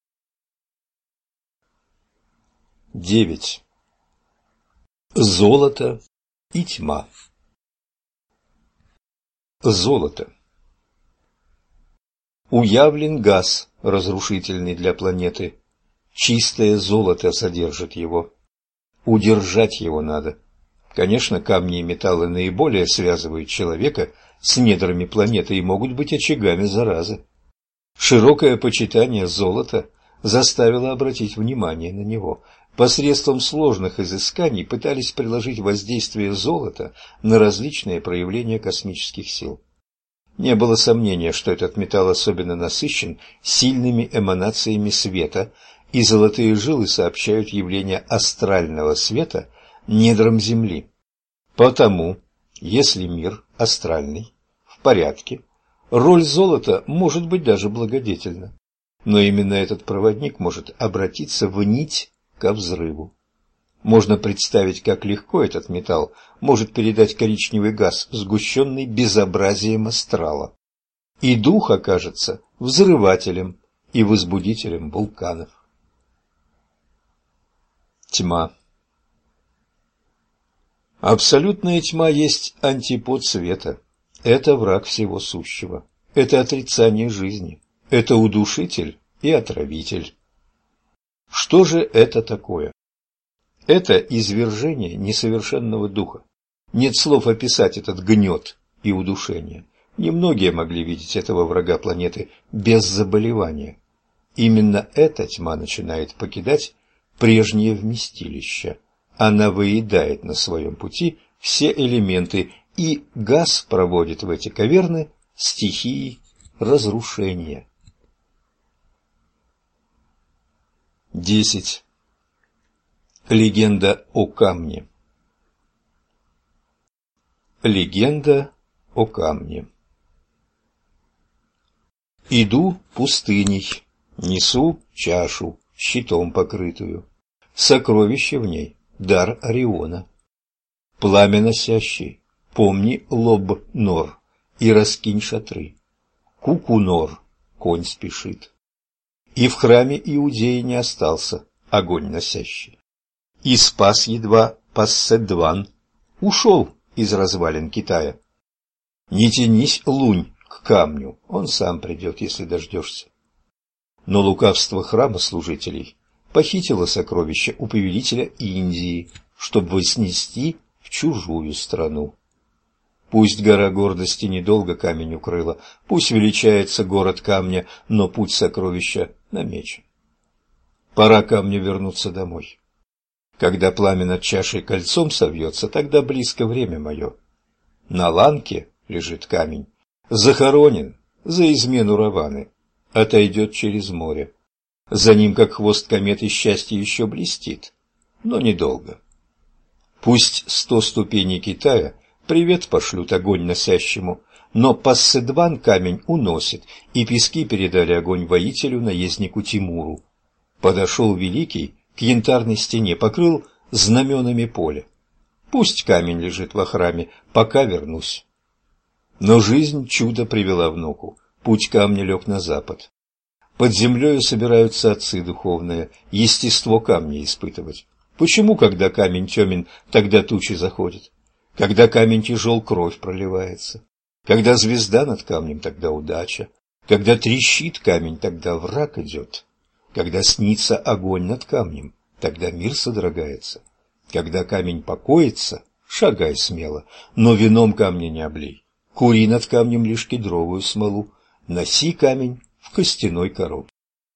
[SPEAKER 2] Девять. Золото и тьма. Золото. Уявлен газ, разрушительный для планеты. Чистое золото содержит его. Удержать его надо. Конечно, камни и металлы наиболее связывают человека с недрами планеты и могут быть очагами заразы. Широкое почитание золота заставило обратить внимание на него. Посредством сложных изысканий пытались приложить воздействие золота на различные проявления космических сил. Не было сомнения, что этот металл особенно насыщен сильными эманациями света, и золотые жилы сообщают явление астрального света недрам Земли. Потому, если мир астральный, в порядке, роль золота может быть даже благодетельна. Но именно этот проводник может обратиться в нить ко взрыву. Можно представить, как легко этот металл может передать коричневый газ, сгущенный безобразием астрала. И дух окажется взрывателем и возбудителем вулканов. Тьма. Абсолютная тьма есть антипод света. Это враг всего сущего. Это отрицание жизни. Это удушитель и отравитель. Что же это такое? Это извержение несовершенного духа. Нет слов описать этот гнет и удушение. Немногие могли видеть этого врага планеты без заболевания. Именно эта тьма начинает покидать прежнее вместилище. Она выедает на своем пути все элементы, и газ проводит в эти каверны стихии разрушения. Десять. Легенда о камне. Легенда о камне. Иду пустыней, несу чашу, щитом покрытую. Сокровище в ней — дар Ориона. Пламя носящий, помни лоб нор, и раскинь шатры. Куку нор, конь спешит. И в храме Иудеи не остался огонь носящий. И спас едва Пасседван, ушел из развалин Китая. Не тянись, лунь, к камню, он сам придет, если дождешься. Но лукавство храма служителей похитило сокровища у повелителя Индии, чтобы вознести в чужую страну. Пусть гора гордости недолго камень укрыла, пусть величается город камня, но путь сокровища намечен. Пора камню вернуться домой. Когда пламя над чашей кольцом совьется, тогда близко время мое. На ланке лежит камень, захоронен за измену Раваны, отойдет через море. За ним, как хвост кометы, счастье еще блестит, но недолго. Пусть сто ступеней Китая привет пошлют огонь носящему, но Пасседван камень уносит, и пески передали огонь воителю, наезднику Тимуру. Подошел великий к янтарной стене, покрыл знаменами поле. Пусть камень лежит во храме, пока вернусь. Но жизнь чудо привела внуку, путь камня лег на запад. Под землею собираются отцы духовные, естество камня испытывать. Почему, когда камень темен, тогда тучи заходят? Когда камень тяжел, кровь проливается. Когда звезда над камнем, тогда удача. Когда трещит камень, тогда враг идет. Когда снится огонь над камнем, тогда мир содрогается. Когда камень покоится, шагай смело, но вином камня не облей. Кури над камнем лишь кедровую смолу, носи камень в костяной коробке.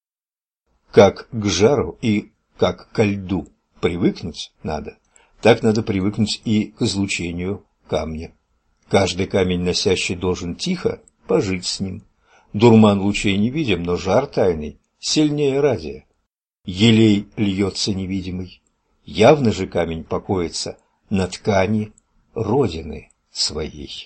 [SPEAKER 2] Как к жару и как ко льду привыкнуть надо, так надо привыкнуть и к излучению камня. Каждый камень носящий должен тихо пожить с ним. Дурман лучей невидим, но жар тайный сильнее радия. Елей льется невидимый. Явно же камень покоится на ткани родины своей.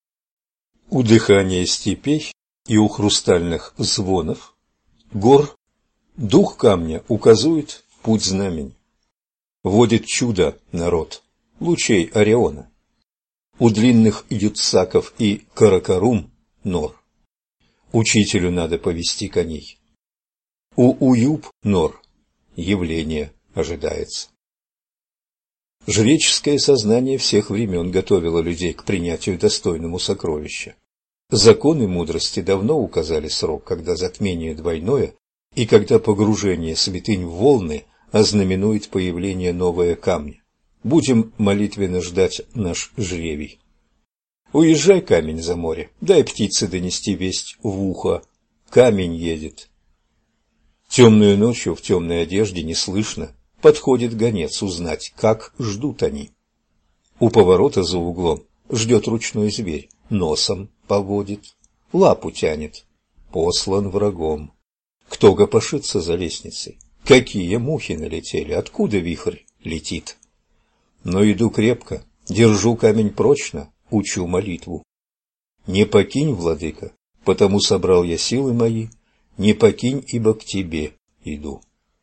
[SPEAKER 2] У дыхания степей и у хрустальных звонов гор дух камня указует путь знамень. Водит чудо народ лучей Ориона. У длинных ютсаков и каракарум нор учителю надо повести коней. У уюб нор явление ожидается. Жреческое сознание всех времен готовило людей к принятию достойному сокровища. Законы мудрости давно указали срок, когда затмение двойное и когда погружение святынь в волны ознаменует появление нового камня. Будем молитвенно ждать наш жребий. Уезжай, камень, за море, дай птице донести весть в ухо. Камень едет. Темную ночью в темной одежде неслышно подходит гонец узнать, как ждут они. У поворота за углом ждет ручной зверь, носом поводит, лапу тянет, послан врагом. Кто копошится за лестницей? Какие мухи налетели? Откуда вихрь летит? Но иду крепко, держу камень прочно, учу молитву. Не покинь, владыка, потому собрал я силы мои, не покинь, ибо к тебе иду.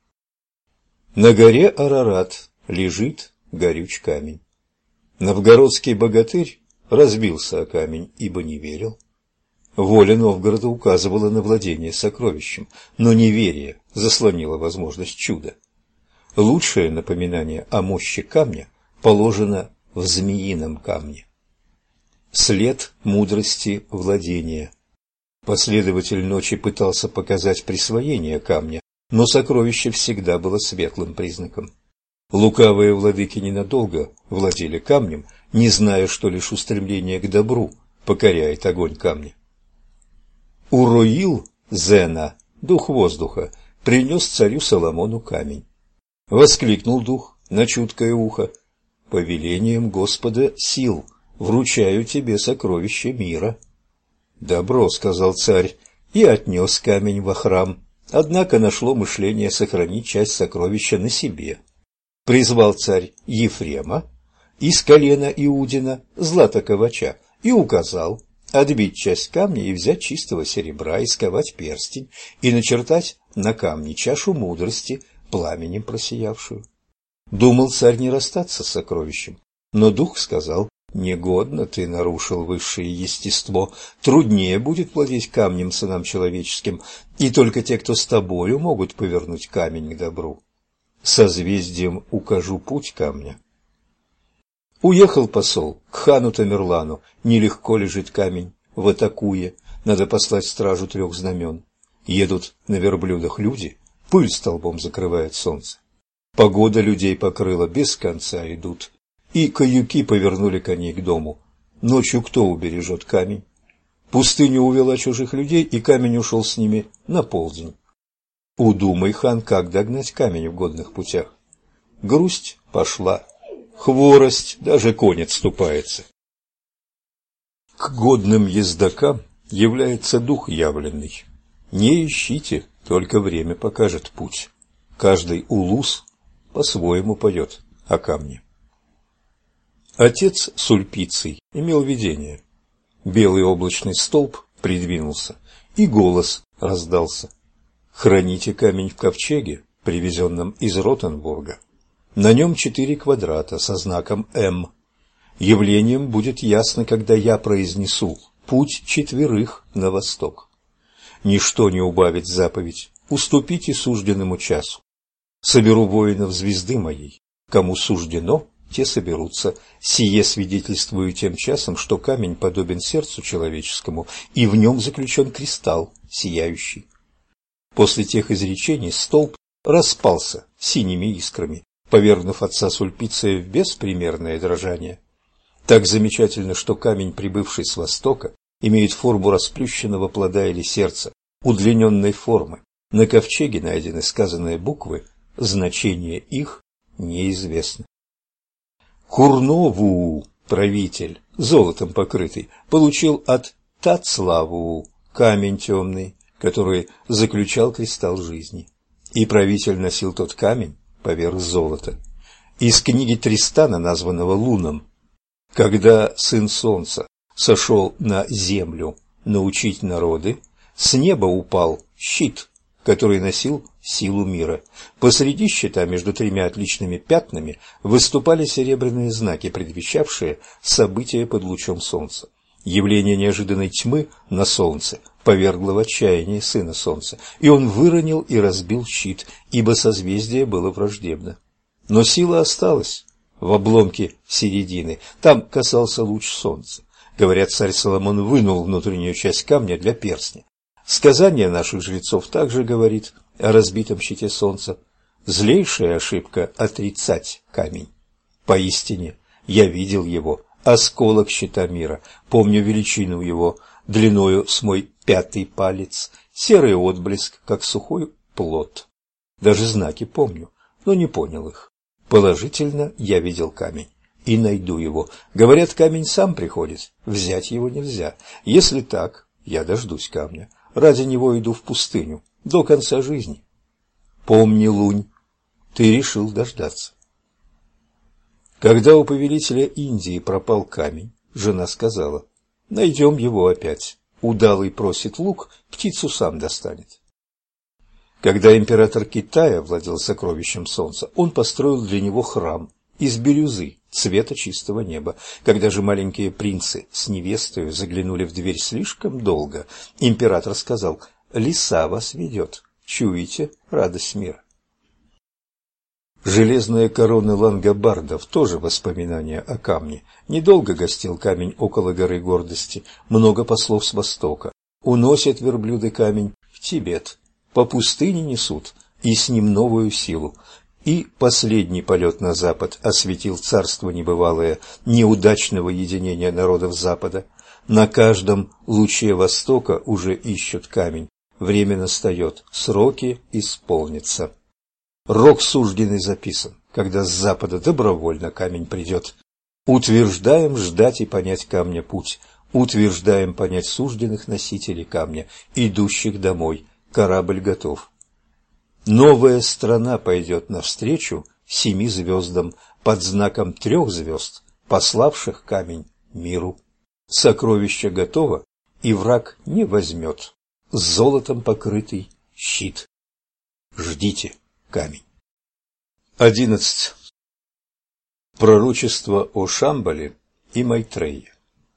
[SPEAKER 2] На горе Арарат лежит горюч камень. Новгородский богатырь разбился о камень, ибо не верил. Воля Новгорода указывала на владение сокровищем, но неверие заслонило возможность чуда. Лучшее напоминание о мощи камня положено в змеином камне. След мудрости владения. Последователь ночи пытался показать присвоение камня, но сокровище всегда было светлым признаком. Лукавые владыки ненадолго владели камнем, не зная, что лишь устремление к добру покоряет огонь камня. Уроил Зена, дух воздуха, принес царю Соломону камень. Воскликнул дух на чуткое ухо: «Повелением Господа сил вручаю тебе сокровище мира». «Добро», — сказал царь, и отнес камень во храм, однако нашло мышление сохранить часть сокровища на себе. Призвал царь Ефрема из колена Иудина, златоковача, и указал отбить часть камня и взять чистого серебра, и сковать перстень, и начертать на камне чашу мудрости, пламенем просиявшую. Думал царь не расстаться с сокровищем, но дух сказал: «Негодно ты нарушил высшее естество, труднее будет владеть камнем сынам человеческим, и только те, кто с тобою, могут повернуть камень к добру. Созвездием укажу путь камня». Уехал посол к хану Тамерлану, нелегко лежит камень в Атакуе, надо послать стражу трех знамен. Едут на верблюдах люди, пыль столбом закрывает солнце. Погода людей покрыла, без конца идут. И каюки повернули коней к дому. Ночью кто убережет камень? Пустыня увела чужих людей, и камень ушел с ними на полдень. Удумай, хан, как догнать камень в годных путях. Грусть пошла, хворость, даже конь отступается. К годным ездокам является дух явленный. Не ищите, только время покажет путь. Каждый улус по-своему поет о камне. Отец Сульпиций имел видение. Белый облачный столб придвинулся, и голос раздался: «Храните камень в ковчеге, привезенном из Ротенбурга. На нем четыре квадрата со знаком М. Явлением будет ясно, когда я произнесу путь четверых на восток. Ничто не убавит заповедь, уступите сужденному часу. Соберу воинов звезды моей, кому суждено, те соберутся. Сие свидетельствую тем часом, что камень подобен сердцу человеческому, и в нем заключен кристалл сияющий». После тех изречений столб распался синими искрами, повергнув отца Сульпиция в беспримерное дрожание. Так замечательно, что камень, прибывший с востока, имеет форму расплющенного плода или сердца, удлиненной формы. На ковчеге найдены сказанные буквы, значение их неизвестно. Курнову, правитель, золотом покрытый, получил от Тацлаву камень темный, который заключал кристалл жизни. И правитель носил тот камень поверх золота. Из книги Тристана, названного Луном, когда сын солнца сошел на землю научить народы, с неба упал щит, который носил силу мира. Посреди щита между тремя отличными пятнами выступали серебряные знаки, предвещавшие события под лучом солнца. Явление неожиданной тьмы на солнце повергло в отчаяние сына солнца, и он выронил и разбил щит, ибо созвездие было враждебно. Но сила осталась в обломке середины, там касался луч солнца. Говорят, царь Соломон вынул внутреннюю часть камня для перстня. Сказание наших жрецов также говорит о разбитом щите солнца. Злейшая ошибка – отрицать камень. Поистине, я видел его, осколок щита мира, помню величину его, длиною с мой пятый палец, серый отблеск, как сухой плод. Даже знаки помню, но не понял их. Положительно, я видел камень и найду его. Говорят, камень сам приходит, взять его нельзя. Если так, я дождусь камня. Ради него иду в пустыню до конца жизни. Помни, Лунь, ты решил дождаться. Когда у повелителя Индии пропал камень, жена сказала: найдем его опять. Удалый просит лук, птицу сам достанет. Когда император Китая владел сокровищем солнца, он построил для него храм из бирюзы, цвета чистого неба. Когда же маленькие принцы с невестою заглянули в дверь слишком долго, император сказал: лиса вас ведет, чуете радость мира. Железная корона лангобардов тоже воспоминания о камне. Недолго гостил камень около горы гордости, много послов с востока. Уносят верблюды камень в Тибет, по пустыне несут, и с ним новую силу. И последний полет на запад осветил царство небывалое неудачного единения народов запада. На каждом луче востока уже ищут камень. Время настает, сроки исполнятся. Рок сужденный записан, когда с запада добровольно камень придет. Утверждаем ждать и понять камня путь, утверждаем понять сужденных носителей камня, идущих домой, корабль готов. Новая страна пойдет навстречу семи звездам под знаком трех звезд, пославших камень миру. Сокровище готово, и враг не возьмет с золотом покрытый щит. Ждите камень. Одиннадцать. Пророчество о Шамбале и Майтрее.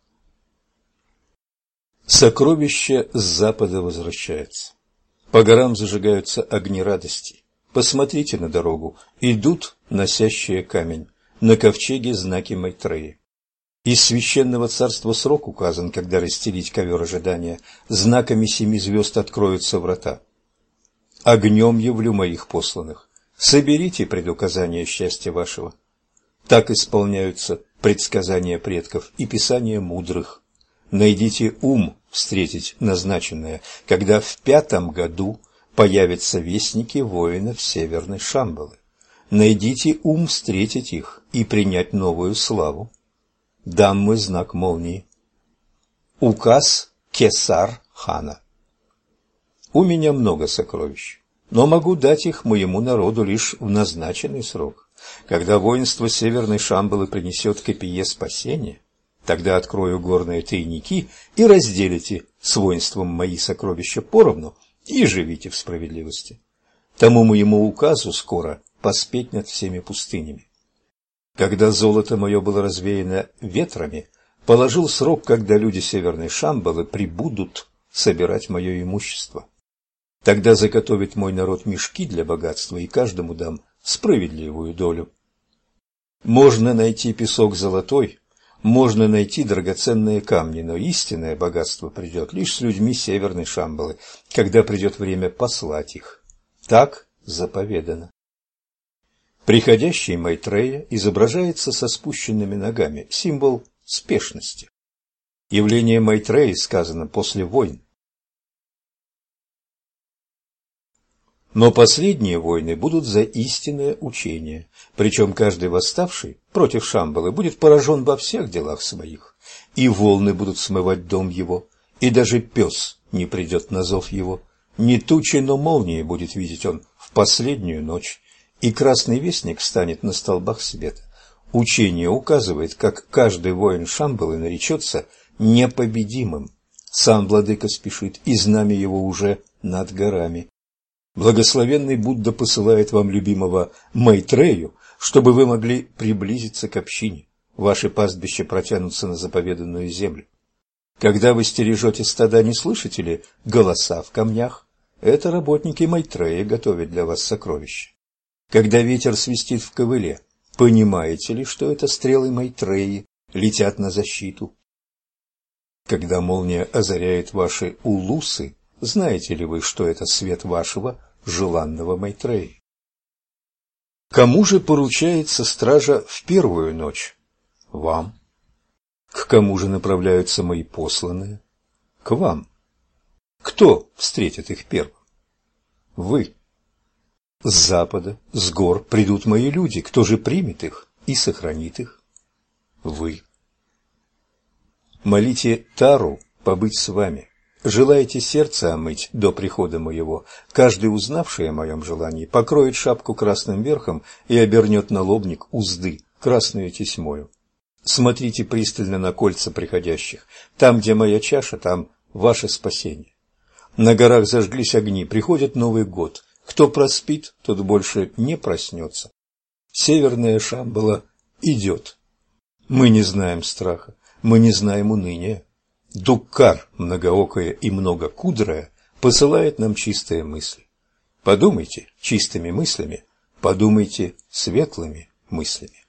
[SPEAKER 2] Сокровище с запада возвращается. По горам зажигаются огни радости. Посмотрите на дорогу. Идут носящие камень. На ковчеге знаки Майтреи. Из священного царства срок указан, когда расстелить ковер ожидания. Знаками семи звезд откроются врата. Огнем явлю моих посланных. Соберите предуказания счастья вашего. Так исполняются предсказания предков и писания мудрых. Найдите ум встретить назначенное, когда в пятом году появятся вестники воинов северной Шамбалы. Найдите ум встретить их и принять новую славу. Дам мой знак молнии. Указ Кесар-хана. У меня много сокровищ, но могу дать их моему народу лишь в назначенный срок. Когда воинство северной Шамбалы принесет копье спасения, тогда открою горные тайники и разделите с воинством мои сокровища поровну и живите в справедливости. Тому моему указу скоро поспеть над всеми пустынями. Когда золото мое было развеяно ветрами, положил срок, когда люди северной Шамбалы прибудут собирать мое имущество. Тогда заготовит мой народ мешки для богатства, и каждому дам справедливую долю. Можно найти песок золотой, можно найти драгоценные камни, но истинное богатство придет лишь с людьми северной Шамбалы, когда придет время послать их. Так заповедано. Приходящий Майтрея изображается со спущенными ногами, символ спешности. Явление Майтреи сказано после войн. Но последние войны будут за истинное учение, причем каждый восставший против Шамбалы будет поражен во всех делах своих, и волны будут смывать дом его, и даже пес не придет на зов его. Не тучи, но молнии будет видеть он в последнюю ночь, и красный вестник встанет на столбах света. Учение указывает, как каждый воин Шамбалы наречется непобедимым. Сам владыка спешит, и знамя его уже над горами. Благословенный Будда посылает вам любимого Майтрею, чтобы вы могли приблизиться к общине. Ваши пастбища протянутся на заповеданную землю. Когда вы стережете стада, не слышите ли голоса в камнях? Это работники Майтрея готовят для вас сокровища. Когда ветер свистит в ковыле, понимаете ли, что это стрелы Майтреи летят на защиту? Когда молния озаряет ваши улусы, знаете ли вы, что это свет вашего желанного Майтреи? Кому же поручается стража в первую ночь? Вам. К кому же направляются мои посланные? К вам. Кто встретит их первым? Вы. С запада, с гор придут мои люди. Кто же примет их и сохранит их? Вы. Молите Тару побыть с вами. Желаете сердце омыть до прихода моего, каждый, узнавший о моем желании, покроет шапку красным верхом и обернет налобник узды красную тесьмою. Смотрите пристально на кольца приходящих. Там, где моя чаша, там ваше спасение. На горах зажглись огни, приходит Новый год. Кто проспит, тот больше не проснется. Северная Шамбала идет. Мы не знаем страха, мы не знаем уныния. Дуккар, многоокая и многокудрая, посылает нам чистые мысли. Подумайте чистыми мыслями, подумайте светлыми мыслями.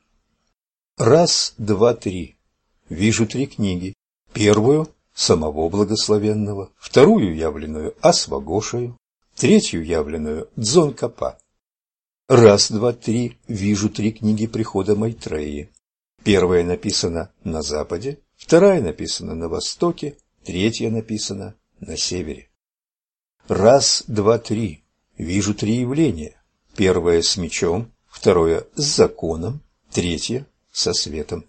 [SPEAKER 2] Раз, два, три. Вижу три книги. Первую – самого благословенного, вторую явленную Асвагошею, третью явленную Дзонкапа. Раз, два, три. Вижу три книги прихода Майтреи. Первая написана на западе, вторая написана на востоке, третья написана на севере. Раз, два, три. Вижу три явления. Первое с мечом, второе с законом, третье со светом.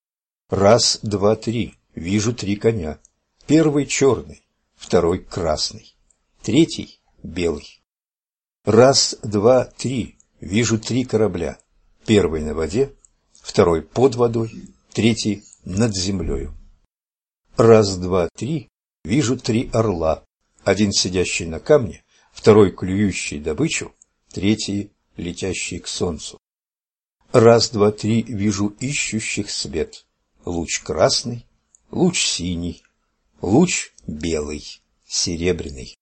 [SPEAKER 2] Раз, два, три. Вижу три коня. Первый черный, второй красный, третий белый. Раз, два, три. Вижу три корабля. Первый на воде, второй под водой, третий над землею. Раз, два, три. Вижу три орла. Один сидящий на камне, второй клюющий добычу, третий летящий к солнцу. Раз, два, три. Вижу ищущих свет. Луч красный, луч синий, луч белый, серебряный.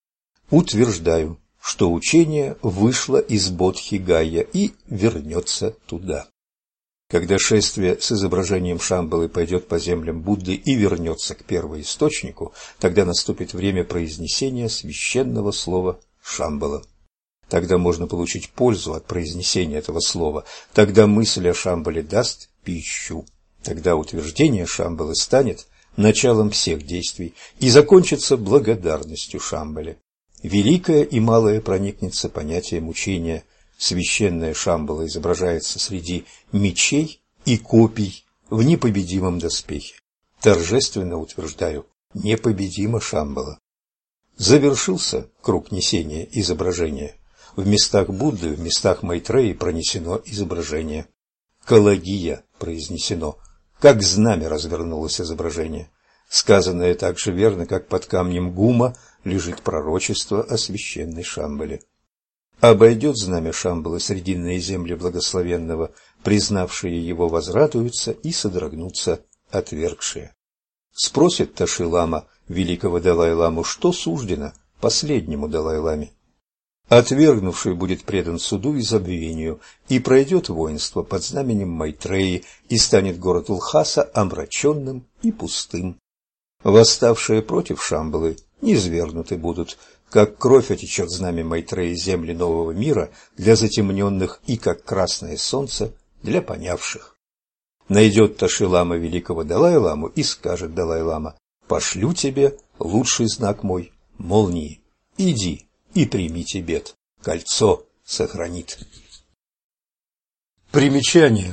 [SPEAKER 2] Утверждаю, что учение вышло из Бодхи-Гайя и вернется туда. Когда шествие с изображением Шамбалы пойдет по землям Будды и вернется к первоисточнику, тогда наступит время произнесения священного слова Шамбала. Тогда можно получить пользу от произнесения этого слова, тогда мысль о Шамбале даст пищу, тогда утверждение Шамбалы станет началом всех действий и закончится благодарностью Шамбале. Великое и малое проникнется понятием учения. Священная Шамбала изображается среди мечей и копий в непобедимом доспехе. Торжественно утверждаю, непобедима Шамбала. Завершился круг несения изображения. В местах Будды, в местах Майтреи пронесено изображение. Калагия произнесено, как знамя развернулось изображение. Сказанное так же верно, как под камнем Гума лежит пророчество о священной Шамбале. Обойдет знамя Шамбалы срединные земли благословенного, признавшие его возрадуются и содрогнутся отвергшие. Спросит Таши-лама великого Далай-ламу, что суждено последнему Далай-ламе. Отвергнувший будет предан суду и забвению, и пройдет воинство под знаменем Майтреи, и станет город Лхаса омраченным и пустым. Восставшие против Шамбалы низвергнуты будут, как кровь отечет знамя Майтреи земли нового мира для затемненных и как красное солнце для понявших. Найдет Таши-лама великого Далай-ламу и скажет Далай-лама: «Пошлю тебе лучший знак мой, молнии, иди и прими Тибет, кольцо сохранит».
[SPEAKER 1] Примечание.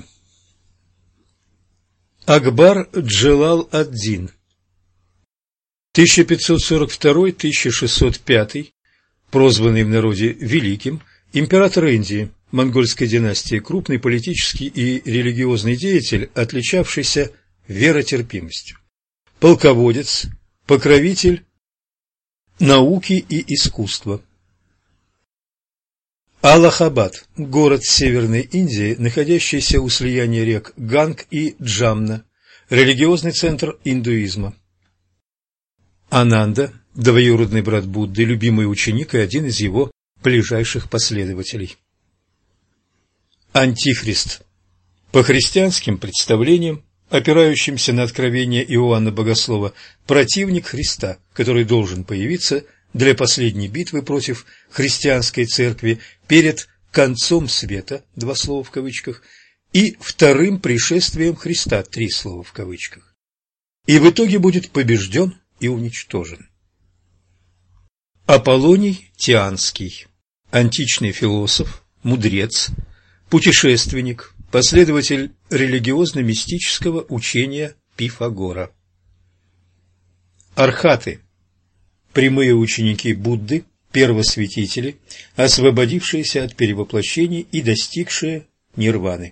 [SPEAKER 1] Акбар Джелал-ад-Дин тысяча пятьсот сорок второй — тысяча шестьсот пятый, прозванный в народе Великим, император Индии, монгольской династии, крупный политический и религиозный деятель, отличавшийся веротерпимостью, полководец, покровитель науки и искусства. Аллахабад – город Северной Индии, находящийся у слияния рек Ганг и Джамна, религиозный центр индуизма. Ананда – двоюродный брат Будды, любимый ученик и один из его ближайших последователей. Антихрист – по христианским представлениям опирающимся на откровение Иоанна Богослова, противник Христа, который должен появиться для последней битвы против христианской церкви перед концом света, два слова в кавычках, и вторым пришествием Христа, три слова в кавычках, и в итоге будет побежден и уничтожен. Аполлоний Тианский, античный философ, мудрец, путешественник, последователь религиозно-мистического учения Пифагора. Архаты, прямые ученики Будды, первосвятители, освободившиеся от перевоплощений и достигшие нирваны.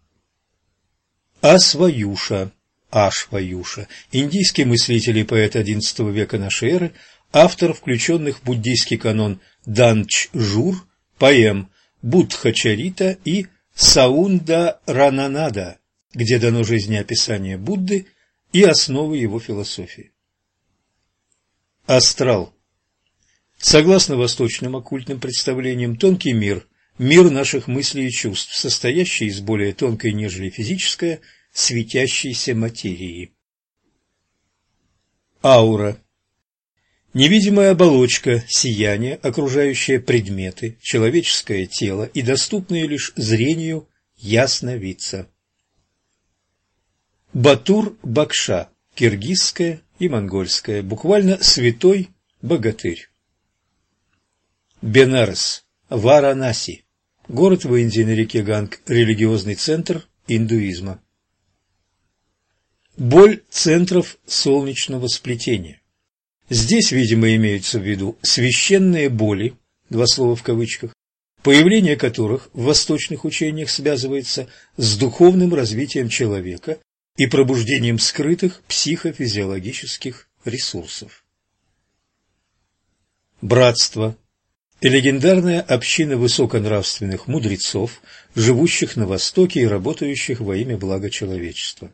[SPEAKER 1] Асваюша, Ашваюша, индийский мыслитель и поэт одиннадцатого века нашей эры, автор включенных в буддийский канон Данчжур, поэм Буддхачарита и Саунда Рананада, где дано жизнеописание Будды и основы его философии. Астрал. Согласно восточным оккультным представлениям, тонкий мир, мир наших мыслей и чувств, состоящий из более тонкой, нежели физическая, светящейся материи. Аура. Невидимая оболочка, сияние, окружающее предметы, человеческое тело и доступные лишь зрению ясновидца. Батур-Бакша, киргизское и монгольское, буквально святой богатырь. Бенарес, Варанаси, город в Индии на реке Ганг, религиозный центр индуизма. Боль центров солнечного сплетения. Здесь, видимо, имеются в виду священные боли, два слова в кавычках, появление которых в восточных учениях связывается с духовным развитием человека и пробуждением скрытых психофизиологических ресурсов. Братство. Легендарная община высоконравственных мудрецов, живущих на Востоке и работающих во имя блага человечества.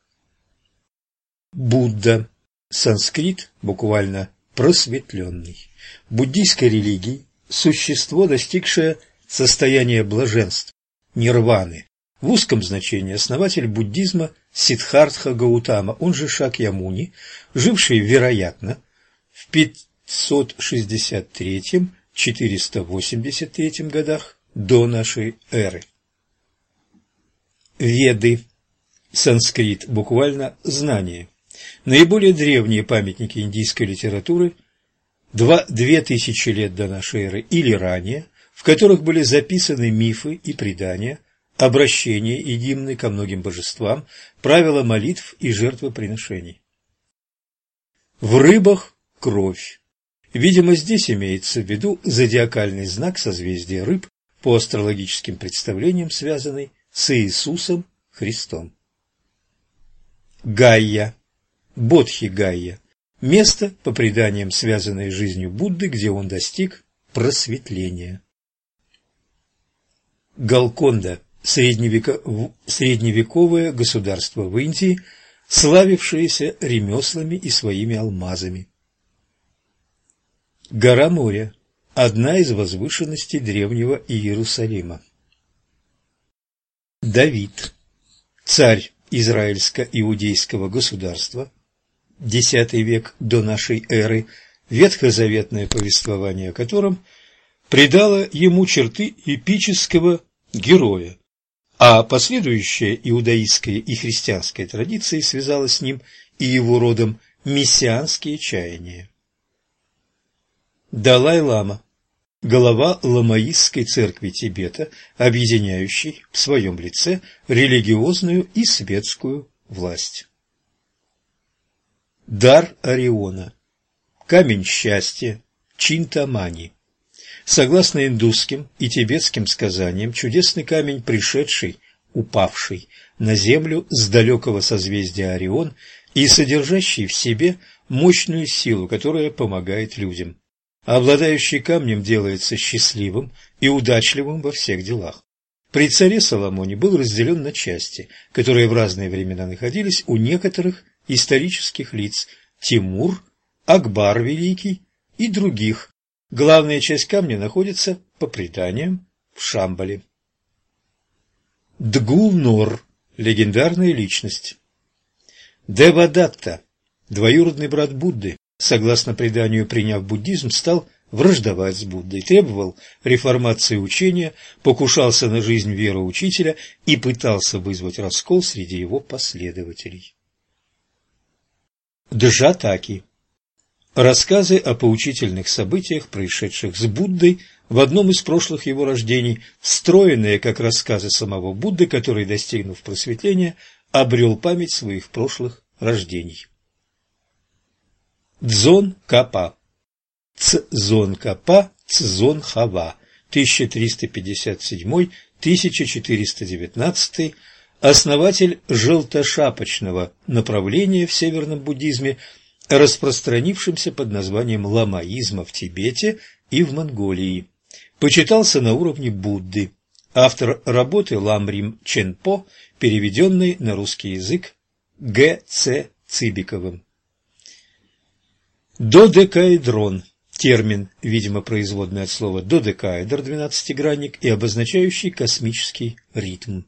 [SPEAKER 1] Будда. Санскрит, буквально просветленный. В буддийской религии существо, достигшее состояния блаженства, нирваны, в узком значении основатель буддизма Сиддхартха Гаутама, он же Шакьямуни, живший, вероятно, в пятьсот шестьдесят третьем — четыреста восемьдесят третьем годах до нашей эры. Веды. Санскрит, буквально знание. Наиболее древние памятники индийской литературы два-две тысячи лет до нашей эры или ранее, в которых были записаны мифы и предания, обращения и гимны ко многим божествам, правила молитв и жертвоприношений. В рыбах кровь. Видимо, здесь имеется в виду зодиакальный знак созвездия рыб, по астрологическим представлениям связанный с Иисусом Христом. Гайя. Бодхи-Гайя. Место, по преданиям, связанное с жизнью Будды, где он достиг просветления. Голконда. Средневеко... Средневековое государство в Индии, славившееся ремеслами и своими алмазами. Гора Моря. Одна из возвышенностей древнего Иерусалима. Давид. Царь израильско-иудейского государства, десятый век до нашей эры, ветхозаветное повествование о котором придало ему черты эпического героя, а последующая иудаистская и христианская традиция связала с ним и его родом мессианские чаяния. Далай-лама, глава ламаистской церкви Тибета, объединяющий в своем лице религиозную и светскую власть. Дар Ориона, камень счастья, Чинтамани. Согласно индусским и тибетским сказаниям, чудесный камень, пришедший, упавший на землю с далекого созвездия Орион и содержащий в себе мощную силу, которая помогает людям. Обладающий камнем делается счастливым и удачливым во всех делах. При царе Соломоне был разделен на части, которые в разные времена находились у некоторых исторических лиц: Тимур, Акбар Великий и других. Главная часть камня находится, по преданиям, в Шамбале. Дгул-Нор – легендарная личность. Девадатта, двоюродный брат Будды, согласно преданию, приняв буддизм, стал враждовать с Буддой, требовал реформации учения, покушался на жизнь вероучителя и пытался вызвать раскол среди его последователей. Джатаки. Рассказы о поучительных событиях, происшедших с Буддой в одном из прошлых его рождений, встроенные как рассказы самого Будды, который, достигнув просветления, обрел память своих прошлых рождений. Дзон Капа. Цзон Капа, Цзон Хава, тысяча триста пятьдесят седьмой — тысяча четыреста девятнадцатый, основатель желтошапочного направления в северном буддизме, распространившемся под названием ламаизма в Тибете и в Монголии. Почитался на уровне Будды. Автор работы Ламрим Ченпо, переведенной на русский язык Г Ц Цибиковым. Додекаэдрон. Термин, видимо, производный от слова додекаэдр, двенадцатигранник, и обозначающий космический ритм.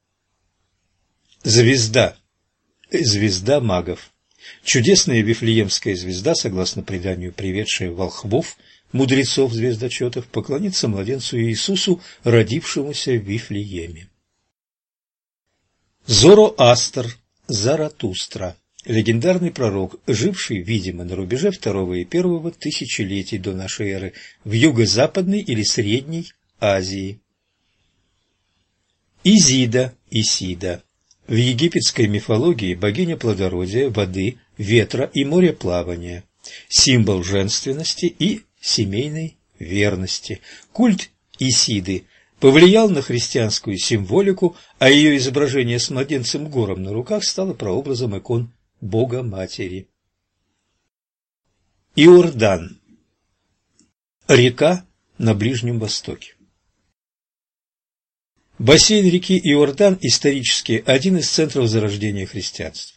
[SPEAKER 1] Звезда. Звезда магов. Чудесная Вифлеемская звезда, согласно преданию, приведшая волхвов, мудрецов-звездочетов, поклониться младенцу Иисусу, родившемуся в Вифлееме. Зороастр, Заратустра. Легендарный пророк, живший, видимо, на рубеже второго и первого тысячелетий до нашей эры в юго-западной или средней Азии. Изида, Исида. В египетской мифологии богиня плодородия, воды, ветра и мореплавания, символ женственности и семейной верности. Культ Исиды повлиял на христианскую символику, а ее изображение с младенцем гором на руках стало прообразом икон Бога-Матери. Иордан. Река на Ближнем Востоке. Бассейн реки Иордан исторически один из центров зарождения христианства.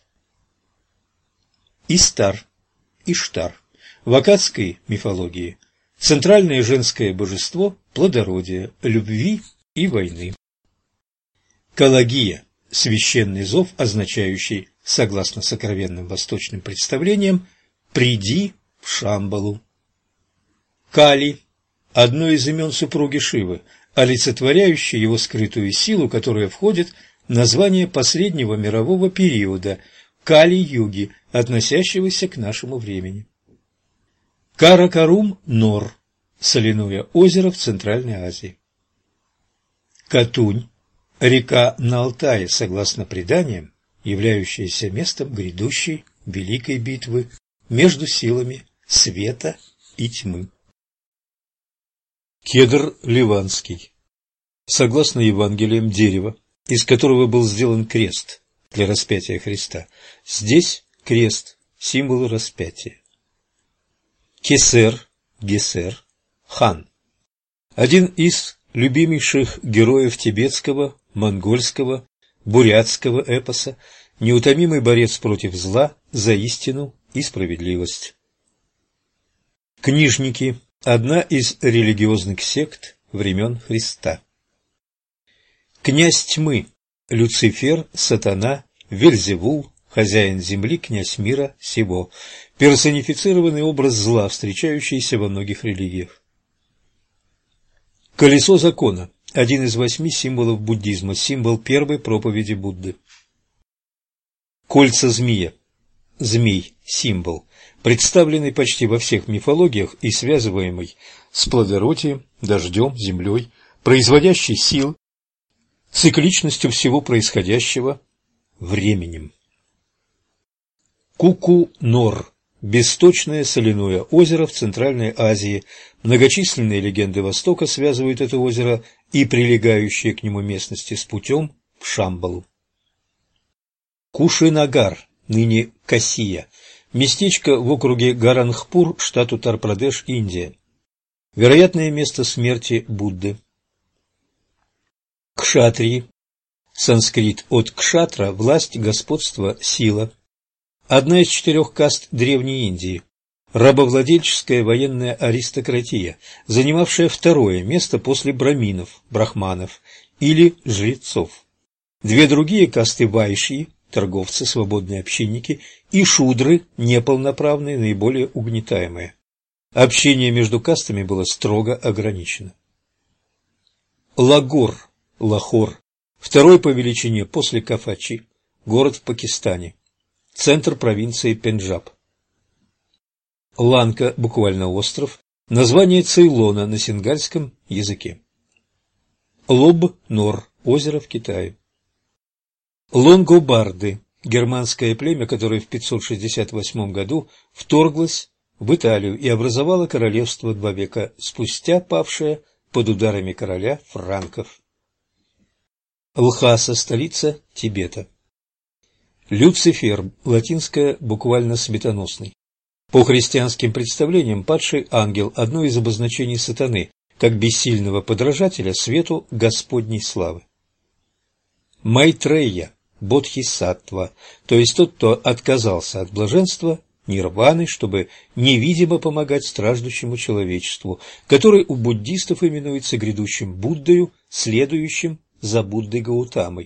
[SPEAKER 1] Истар, Иштар. В аккадской мифологии центральное женское божество плодородия, любви и войны. Калагия. Священный зов, означающий, согласно сокровенным восточным представлениям, «приди в Шамбалу». Кали – одно из имен супруги Шивы, олицетворяющее его скрытую силу, которая входит в название последнего мирового периода – Кали-юги, относящегося к нашему времени. Каракарум-Нор – соляное озеро в Центральной Азии. Катунь. Река на Алтае, согласно преданиям, являющаяся местом грядущей великой битвы между силами света и тьмы. Кедр ливанский. Согласно Евангелиям, дерево, из которого был сделан крест для распятия Христа. Здесь крест, символ распятия. Кесер, Гесер, хан. Один из любимейших героев тибетского, монгольского, бурятского эпоса, неутомимый борец против зла за истину и справедливость. Книжники – одна из религиозных сект времен Христа. Князь тьмы – Люцифер, Сатана, Вельзевул, хозяин земли, князь мира сего, персонифицированный образ зла, встречающийся во многих религиях. Колесо закона – один из восьми символов буддизма, символ первой проповеди Будды. Кольца змея. Змей – символ, представленный почти во всех мифологиях и связываемый с плодородием, дождем, землей, производящий сил, цикличностью всего происходящего, временем. Куку-Нор. Бесточное соляное озеро в Центральной Азии. Многочисленные легенды Востока связывают это озеро и прилегающие к нему местности с путем в Шамбалу. Кушинагар, ныне Кассия, местечко в округе Гарангпур, штат Уттар-Прадеш, Индия. Вероятное место смерти Будды. Кшатрии. Санскрит от кшатра – власть, господство, сила. Одна из четырех каст Древней Индии. Рабовладельческая военная аристократия, занимавшая второе место после браминов, брахманов или жрецов. Две другие касты вайшьи, торговцы, свободные общинники, и шудры, неполноправные, наиболее угнетаемые. Общение между кастами было строго ограничено. Лагор, Лахор, второй по величине после Кафачи, город в Пакистане, центр провинции Пенджаб. Ланка, буквально остров, название Цейлона на сингальском языке. Лоб-Нор, озеро в Китае. Лонгобарды, германское племя, которое в пятьсот шестьдесят восьмом году вторглось в Италию и образовало королевство два века спустя, павшее под ударами короля франков. Лхаса, столица Тибета. Люцифер, латинское, буквально светоносный. По христианским представлениям, падший ангел – одно из обозначений сатаны, как бессильного подражателя свету Господней славы. Майтрея, бодхисаттва, то есть тот, кто отказался от блаженства, нирваны, чтобы невидимо помогать страждущему человечеству, который у буддистов именуется грядущим Буддою, следующим за Буддой Гаутамой.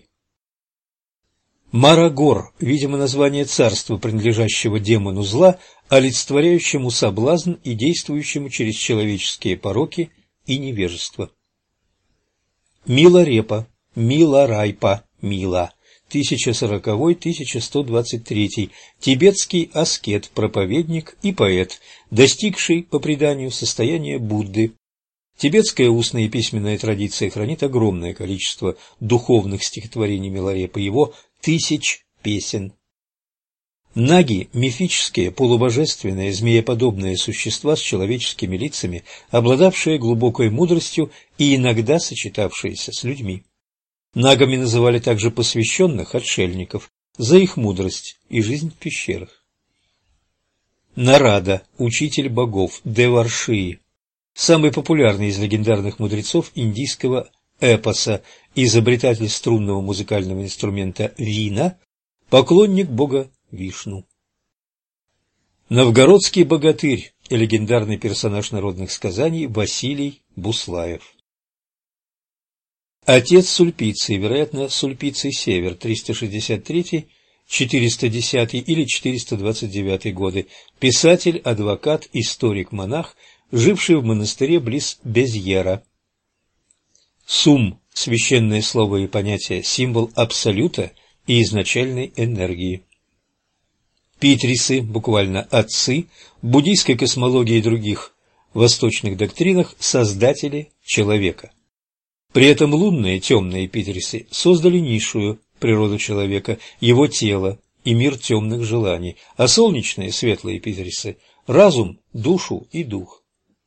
[SPEAKER 1] Марагор, видимо, название царства, принадлежащего демону зла, олицетворяющему соблазн и действующему через человеческие пороки и невежество. Миларепа, Миларайпа, Мила, тысяча сороковой — тысяча сто двадцать третий, тибетский аскет, проповедник и поэт, достигший, по преданию, состояния Будды. Тибетская устная и письменная традиция хранит огромное количество духовных стихотворений Миларепы, его тысяч песен. Наги – мифические, полубожественные, змееподобные существа с человеческими лицами, обладавшие глубокой мудростью и иногда сочетавшиеся с людьми. Нагами называли также посвященных отшельников за их мудрость и жизнь в пещерах. Нарада – учитель богов, Деваршии, самый популярный из легендарных мудрецов индийского эпоса, изобретатель струнного музыкального инструмента вина, поклонник бога Вишну. Новгородский богатырь и легендарный персонаж народных сказаний Василий Буслаев. Отец Сульпиций, вероятно, Сульпиций Север, триста шестьдесят третий — четыреста десятый или четыреста двадцать девятый годы, писатель, адвокат, историк-монах, живший в монастыре близ Безьера. Сум – священное слово и понятие, символ абсолюта и изначальной энергии. Питрисы, буквально отцы, в буддийской космологии и других восточных доктринах – создатели человека. При этом лунные темные питрисы создали низшую природу человека, его тело и мир темных желаний, а солнечные светлые питрисы – разум, душу и дух.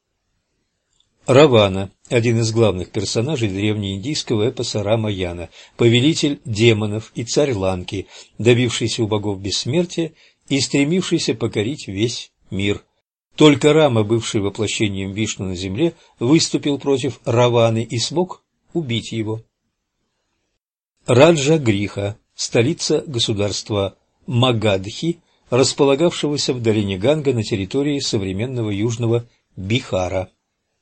[SPEAKER 1] Равана – один из главных персонажей древнеиндийского эпоса Рамаяна, повелитель демонов и царь Ланки, добившийся у богов бессмертия и стремившийся покорить весь мир. Только Рама, бывший воплощением Вишну на земле, выступил против Раваны и смог убить его. Раджа-Гриха – столица государства Магадхи, располагавшегося в долине Ганга на территории современного южного Бихара.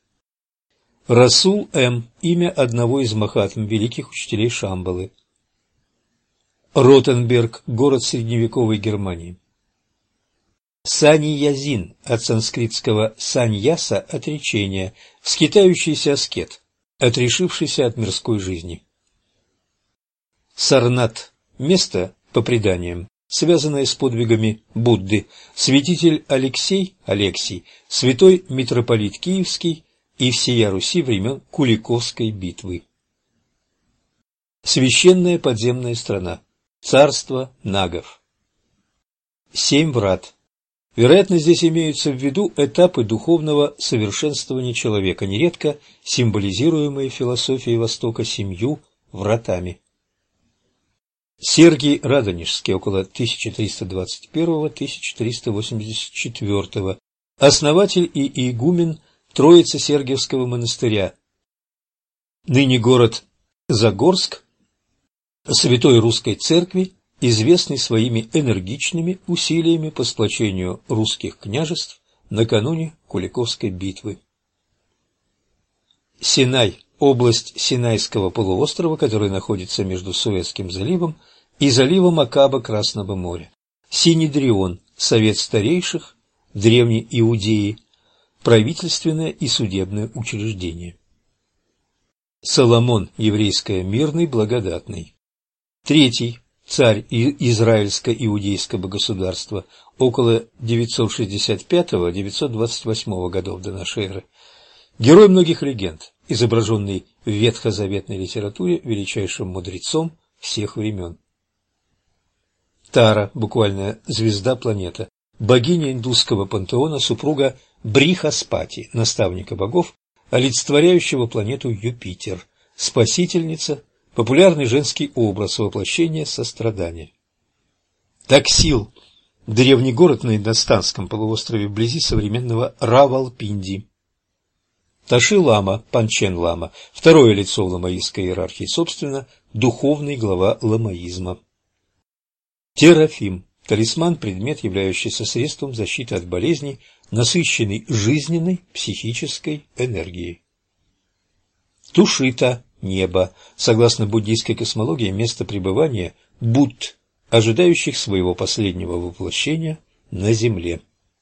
[SPEAKER 1] Расул М. – имя одного из махатм, великих учителей Шамбалы. Ротенберг – город средневековой Германии. Саньязин – от санскритского саньяса – отречение, скитающийся аскет, отрешившийся от мирской жизни. Сарнат – место, по преданиям, связанное с подвигами Будды, святитель Алексей, Алексий, святой митрополит Киевский и всея Руси времен Куликовской битвы. Священная подземная страна, царство нагов. Семь врат. Вероятно, здесь имеются в виду этапы духовного совершенствования человека, нередко символизируемые философией Востока семью вратами. Сергий Радонежский, около тысяча триста двадцать первого — тысяча триста восемьдесят четвёртого, основатель и игумен Троице-Сергиевского монастыря, ныне город Загорск, Святой Русской Церкви, известный своими энергичными усилиями по сплочению русских княжеств накануне Куликовской битвы. Синай – область Синайского полуострова, которая находится между Суэцким заливом и залива Макаба Красного моря. Синедрион – совет старейших Древней Иудеи, правительственное и судебное учреждение. Соломон, еврейское, мирный, благодатный. Третий царь израильско-иудейского государства около девятьсот шестьдесят пятого — девятьсот двадцать восьмого годов до нашей эры. Герой многих легенд, изображенный в ветхозаветной литературе величайшим мудрецом всех времен. Тара, буквально звезда планета, богиня индусского пантеона, супруга Брихаспати, наставника богов, олицетворяющего планету Юпитер, спасительница, популярный женский образ воплощения сострадания. Таксил – древний город на Индостанском полуострове вблизи современного Равалпинди. Таши-лама, Панчен-лама – второе лицо в ламаистской иерархии, собственно, духовный глава ламаизма. Терафим – талисман, предмет, являющийся средством защиты от болезней, насыщенный жизненной психической энергией. Тушита – небо, согласно буддийской космологии, место пребывания Будд, ожидающих своего последнего воплощения на земле.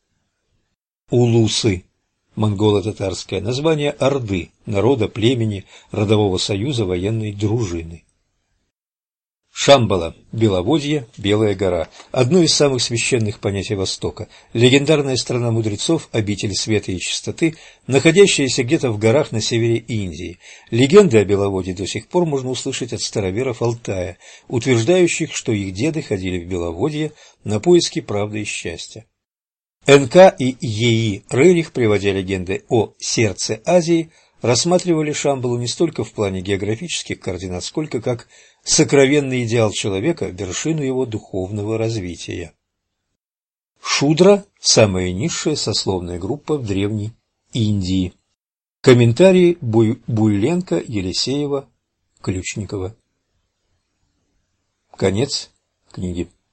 [SPEAKER 1] Улусы – монголо-татарское, название орды, народа, племени, родового союза, военной дружины. Шамбала – Беловодье, Белая гора, одно из самых священных понятий Востока, легендарная страна мудрецов, обитель света и чистоты, находящаяся где-то в горах на севере Индии. Легенды о Беловодье до сих пор можно услышать от староверов Алтая, утверждающих, что их деды ходили в Беловодье на поиски правды и счастья. эн ка и е и Рерих, приводя легенды о сердце Азии, рассматривали Шамбалу не столько в плане географических координат, сколько как сокровенный идеал человека, вершину его духовного развития. Шудра – самая низшая сословная группа в Древней Индии. Комментарии Буй, Буйленко, Елисеева, Ключникова. Конец книги.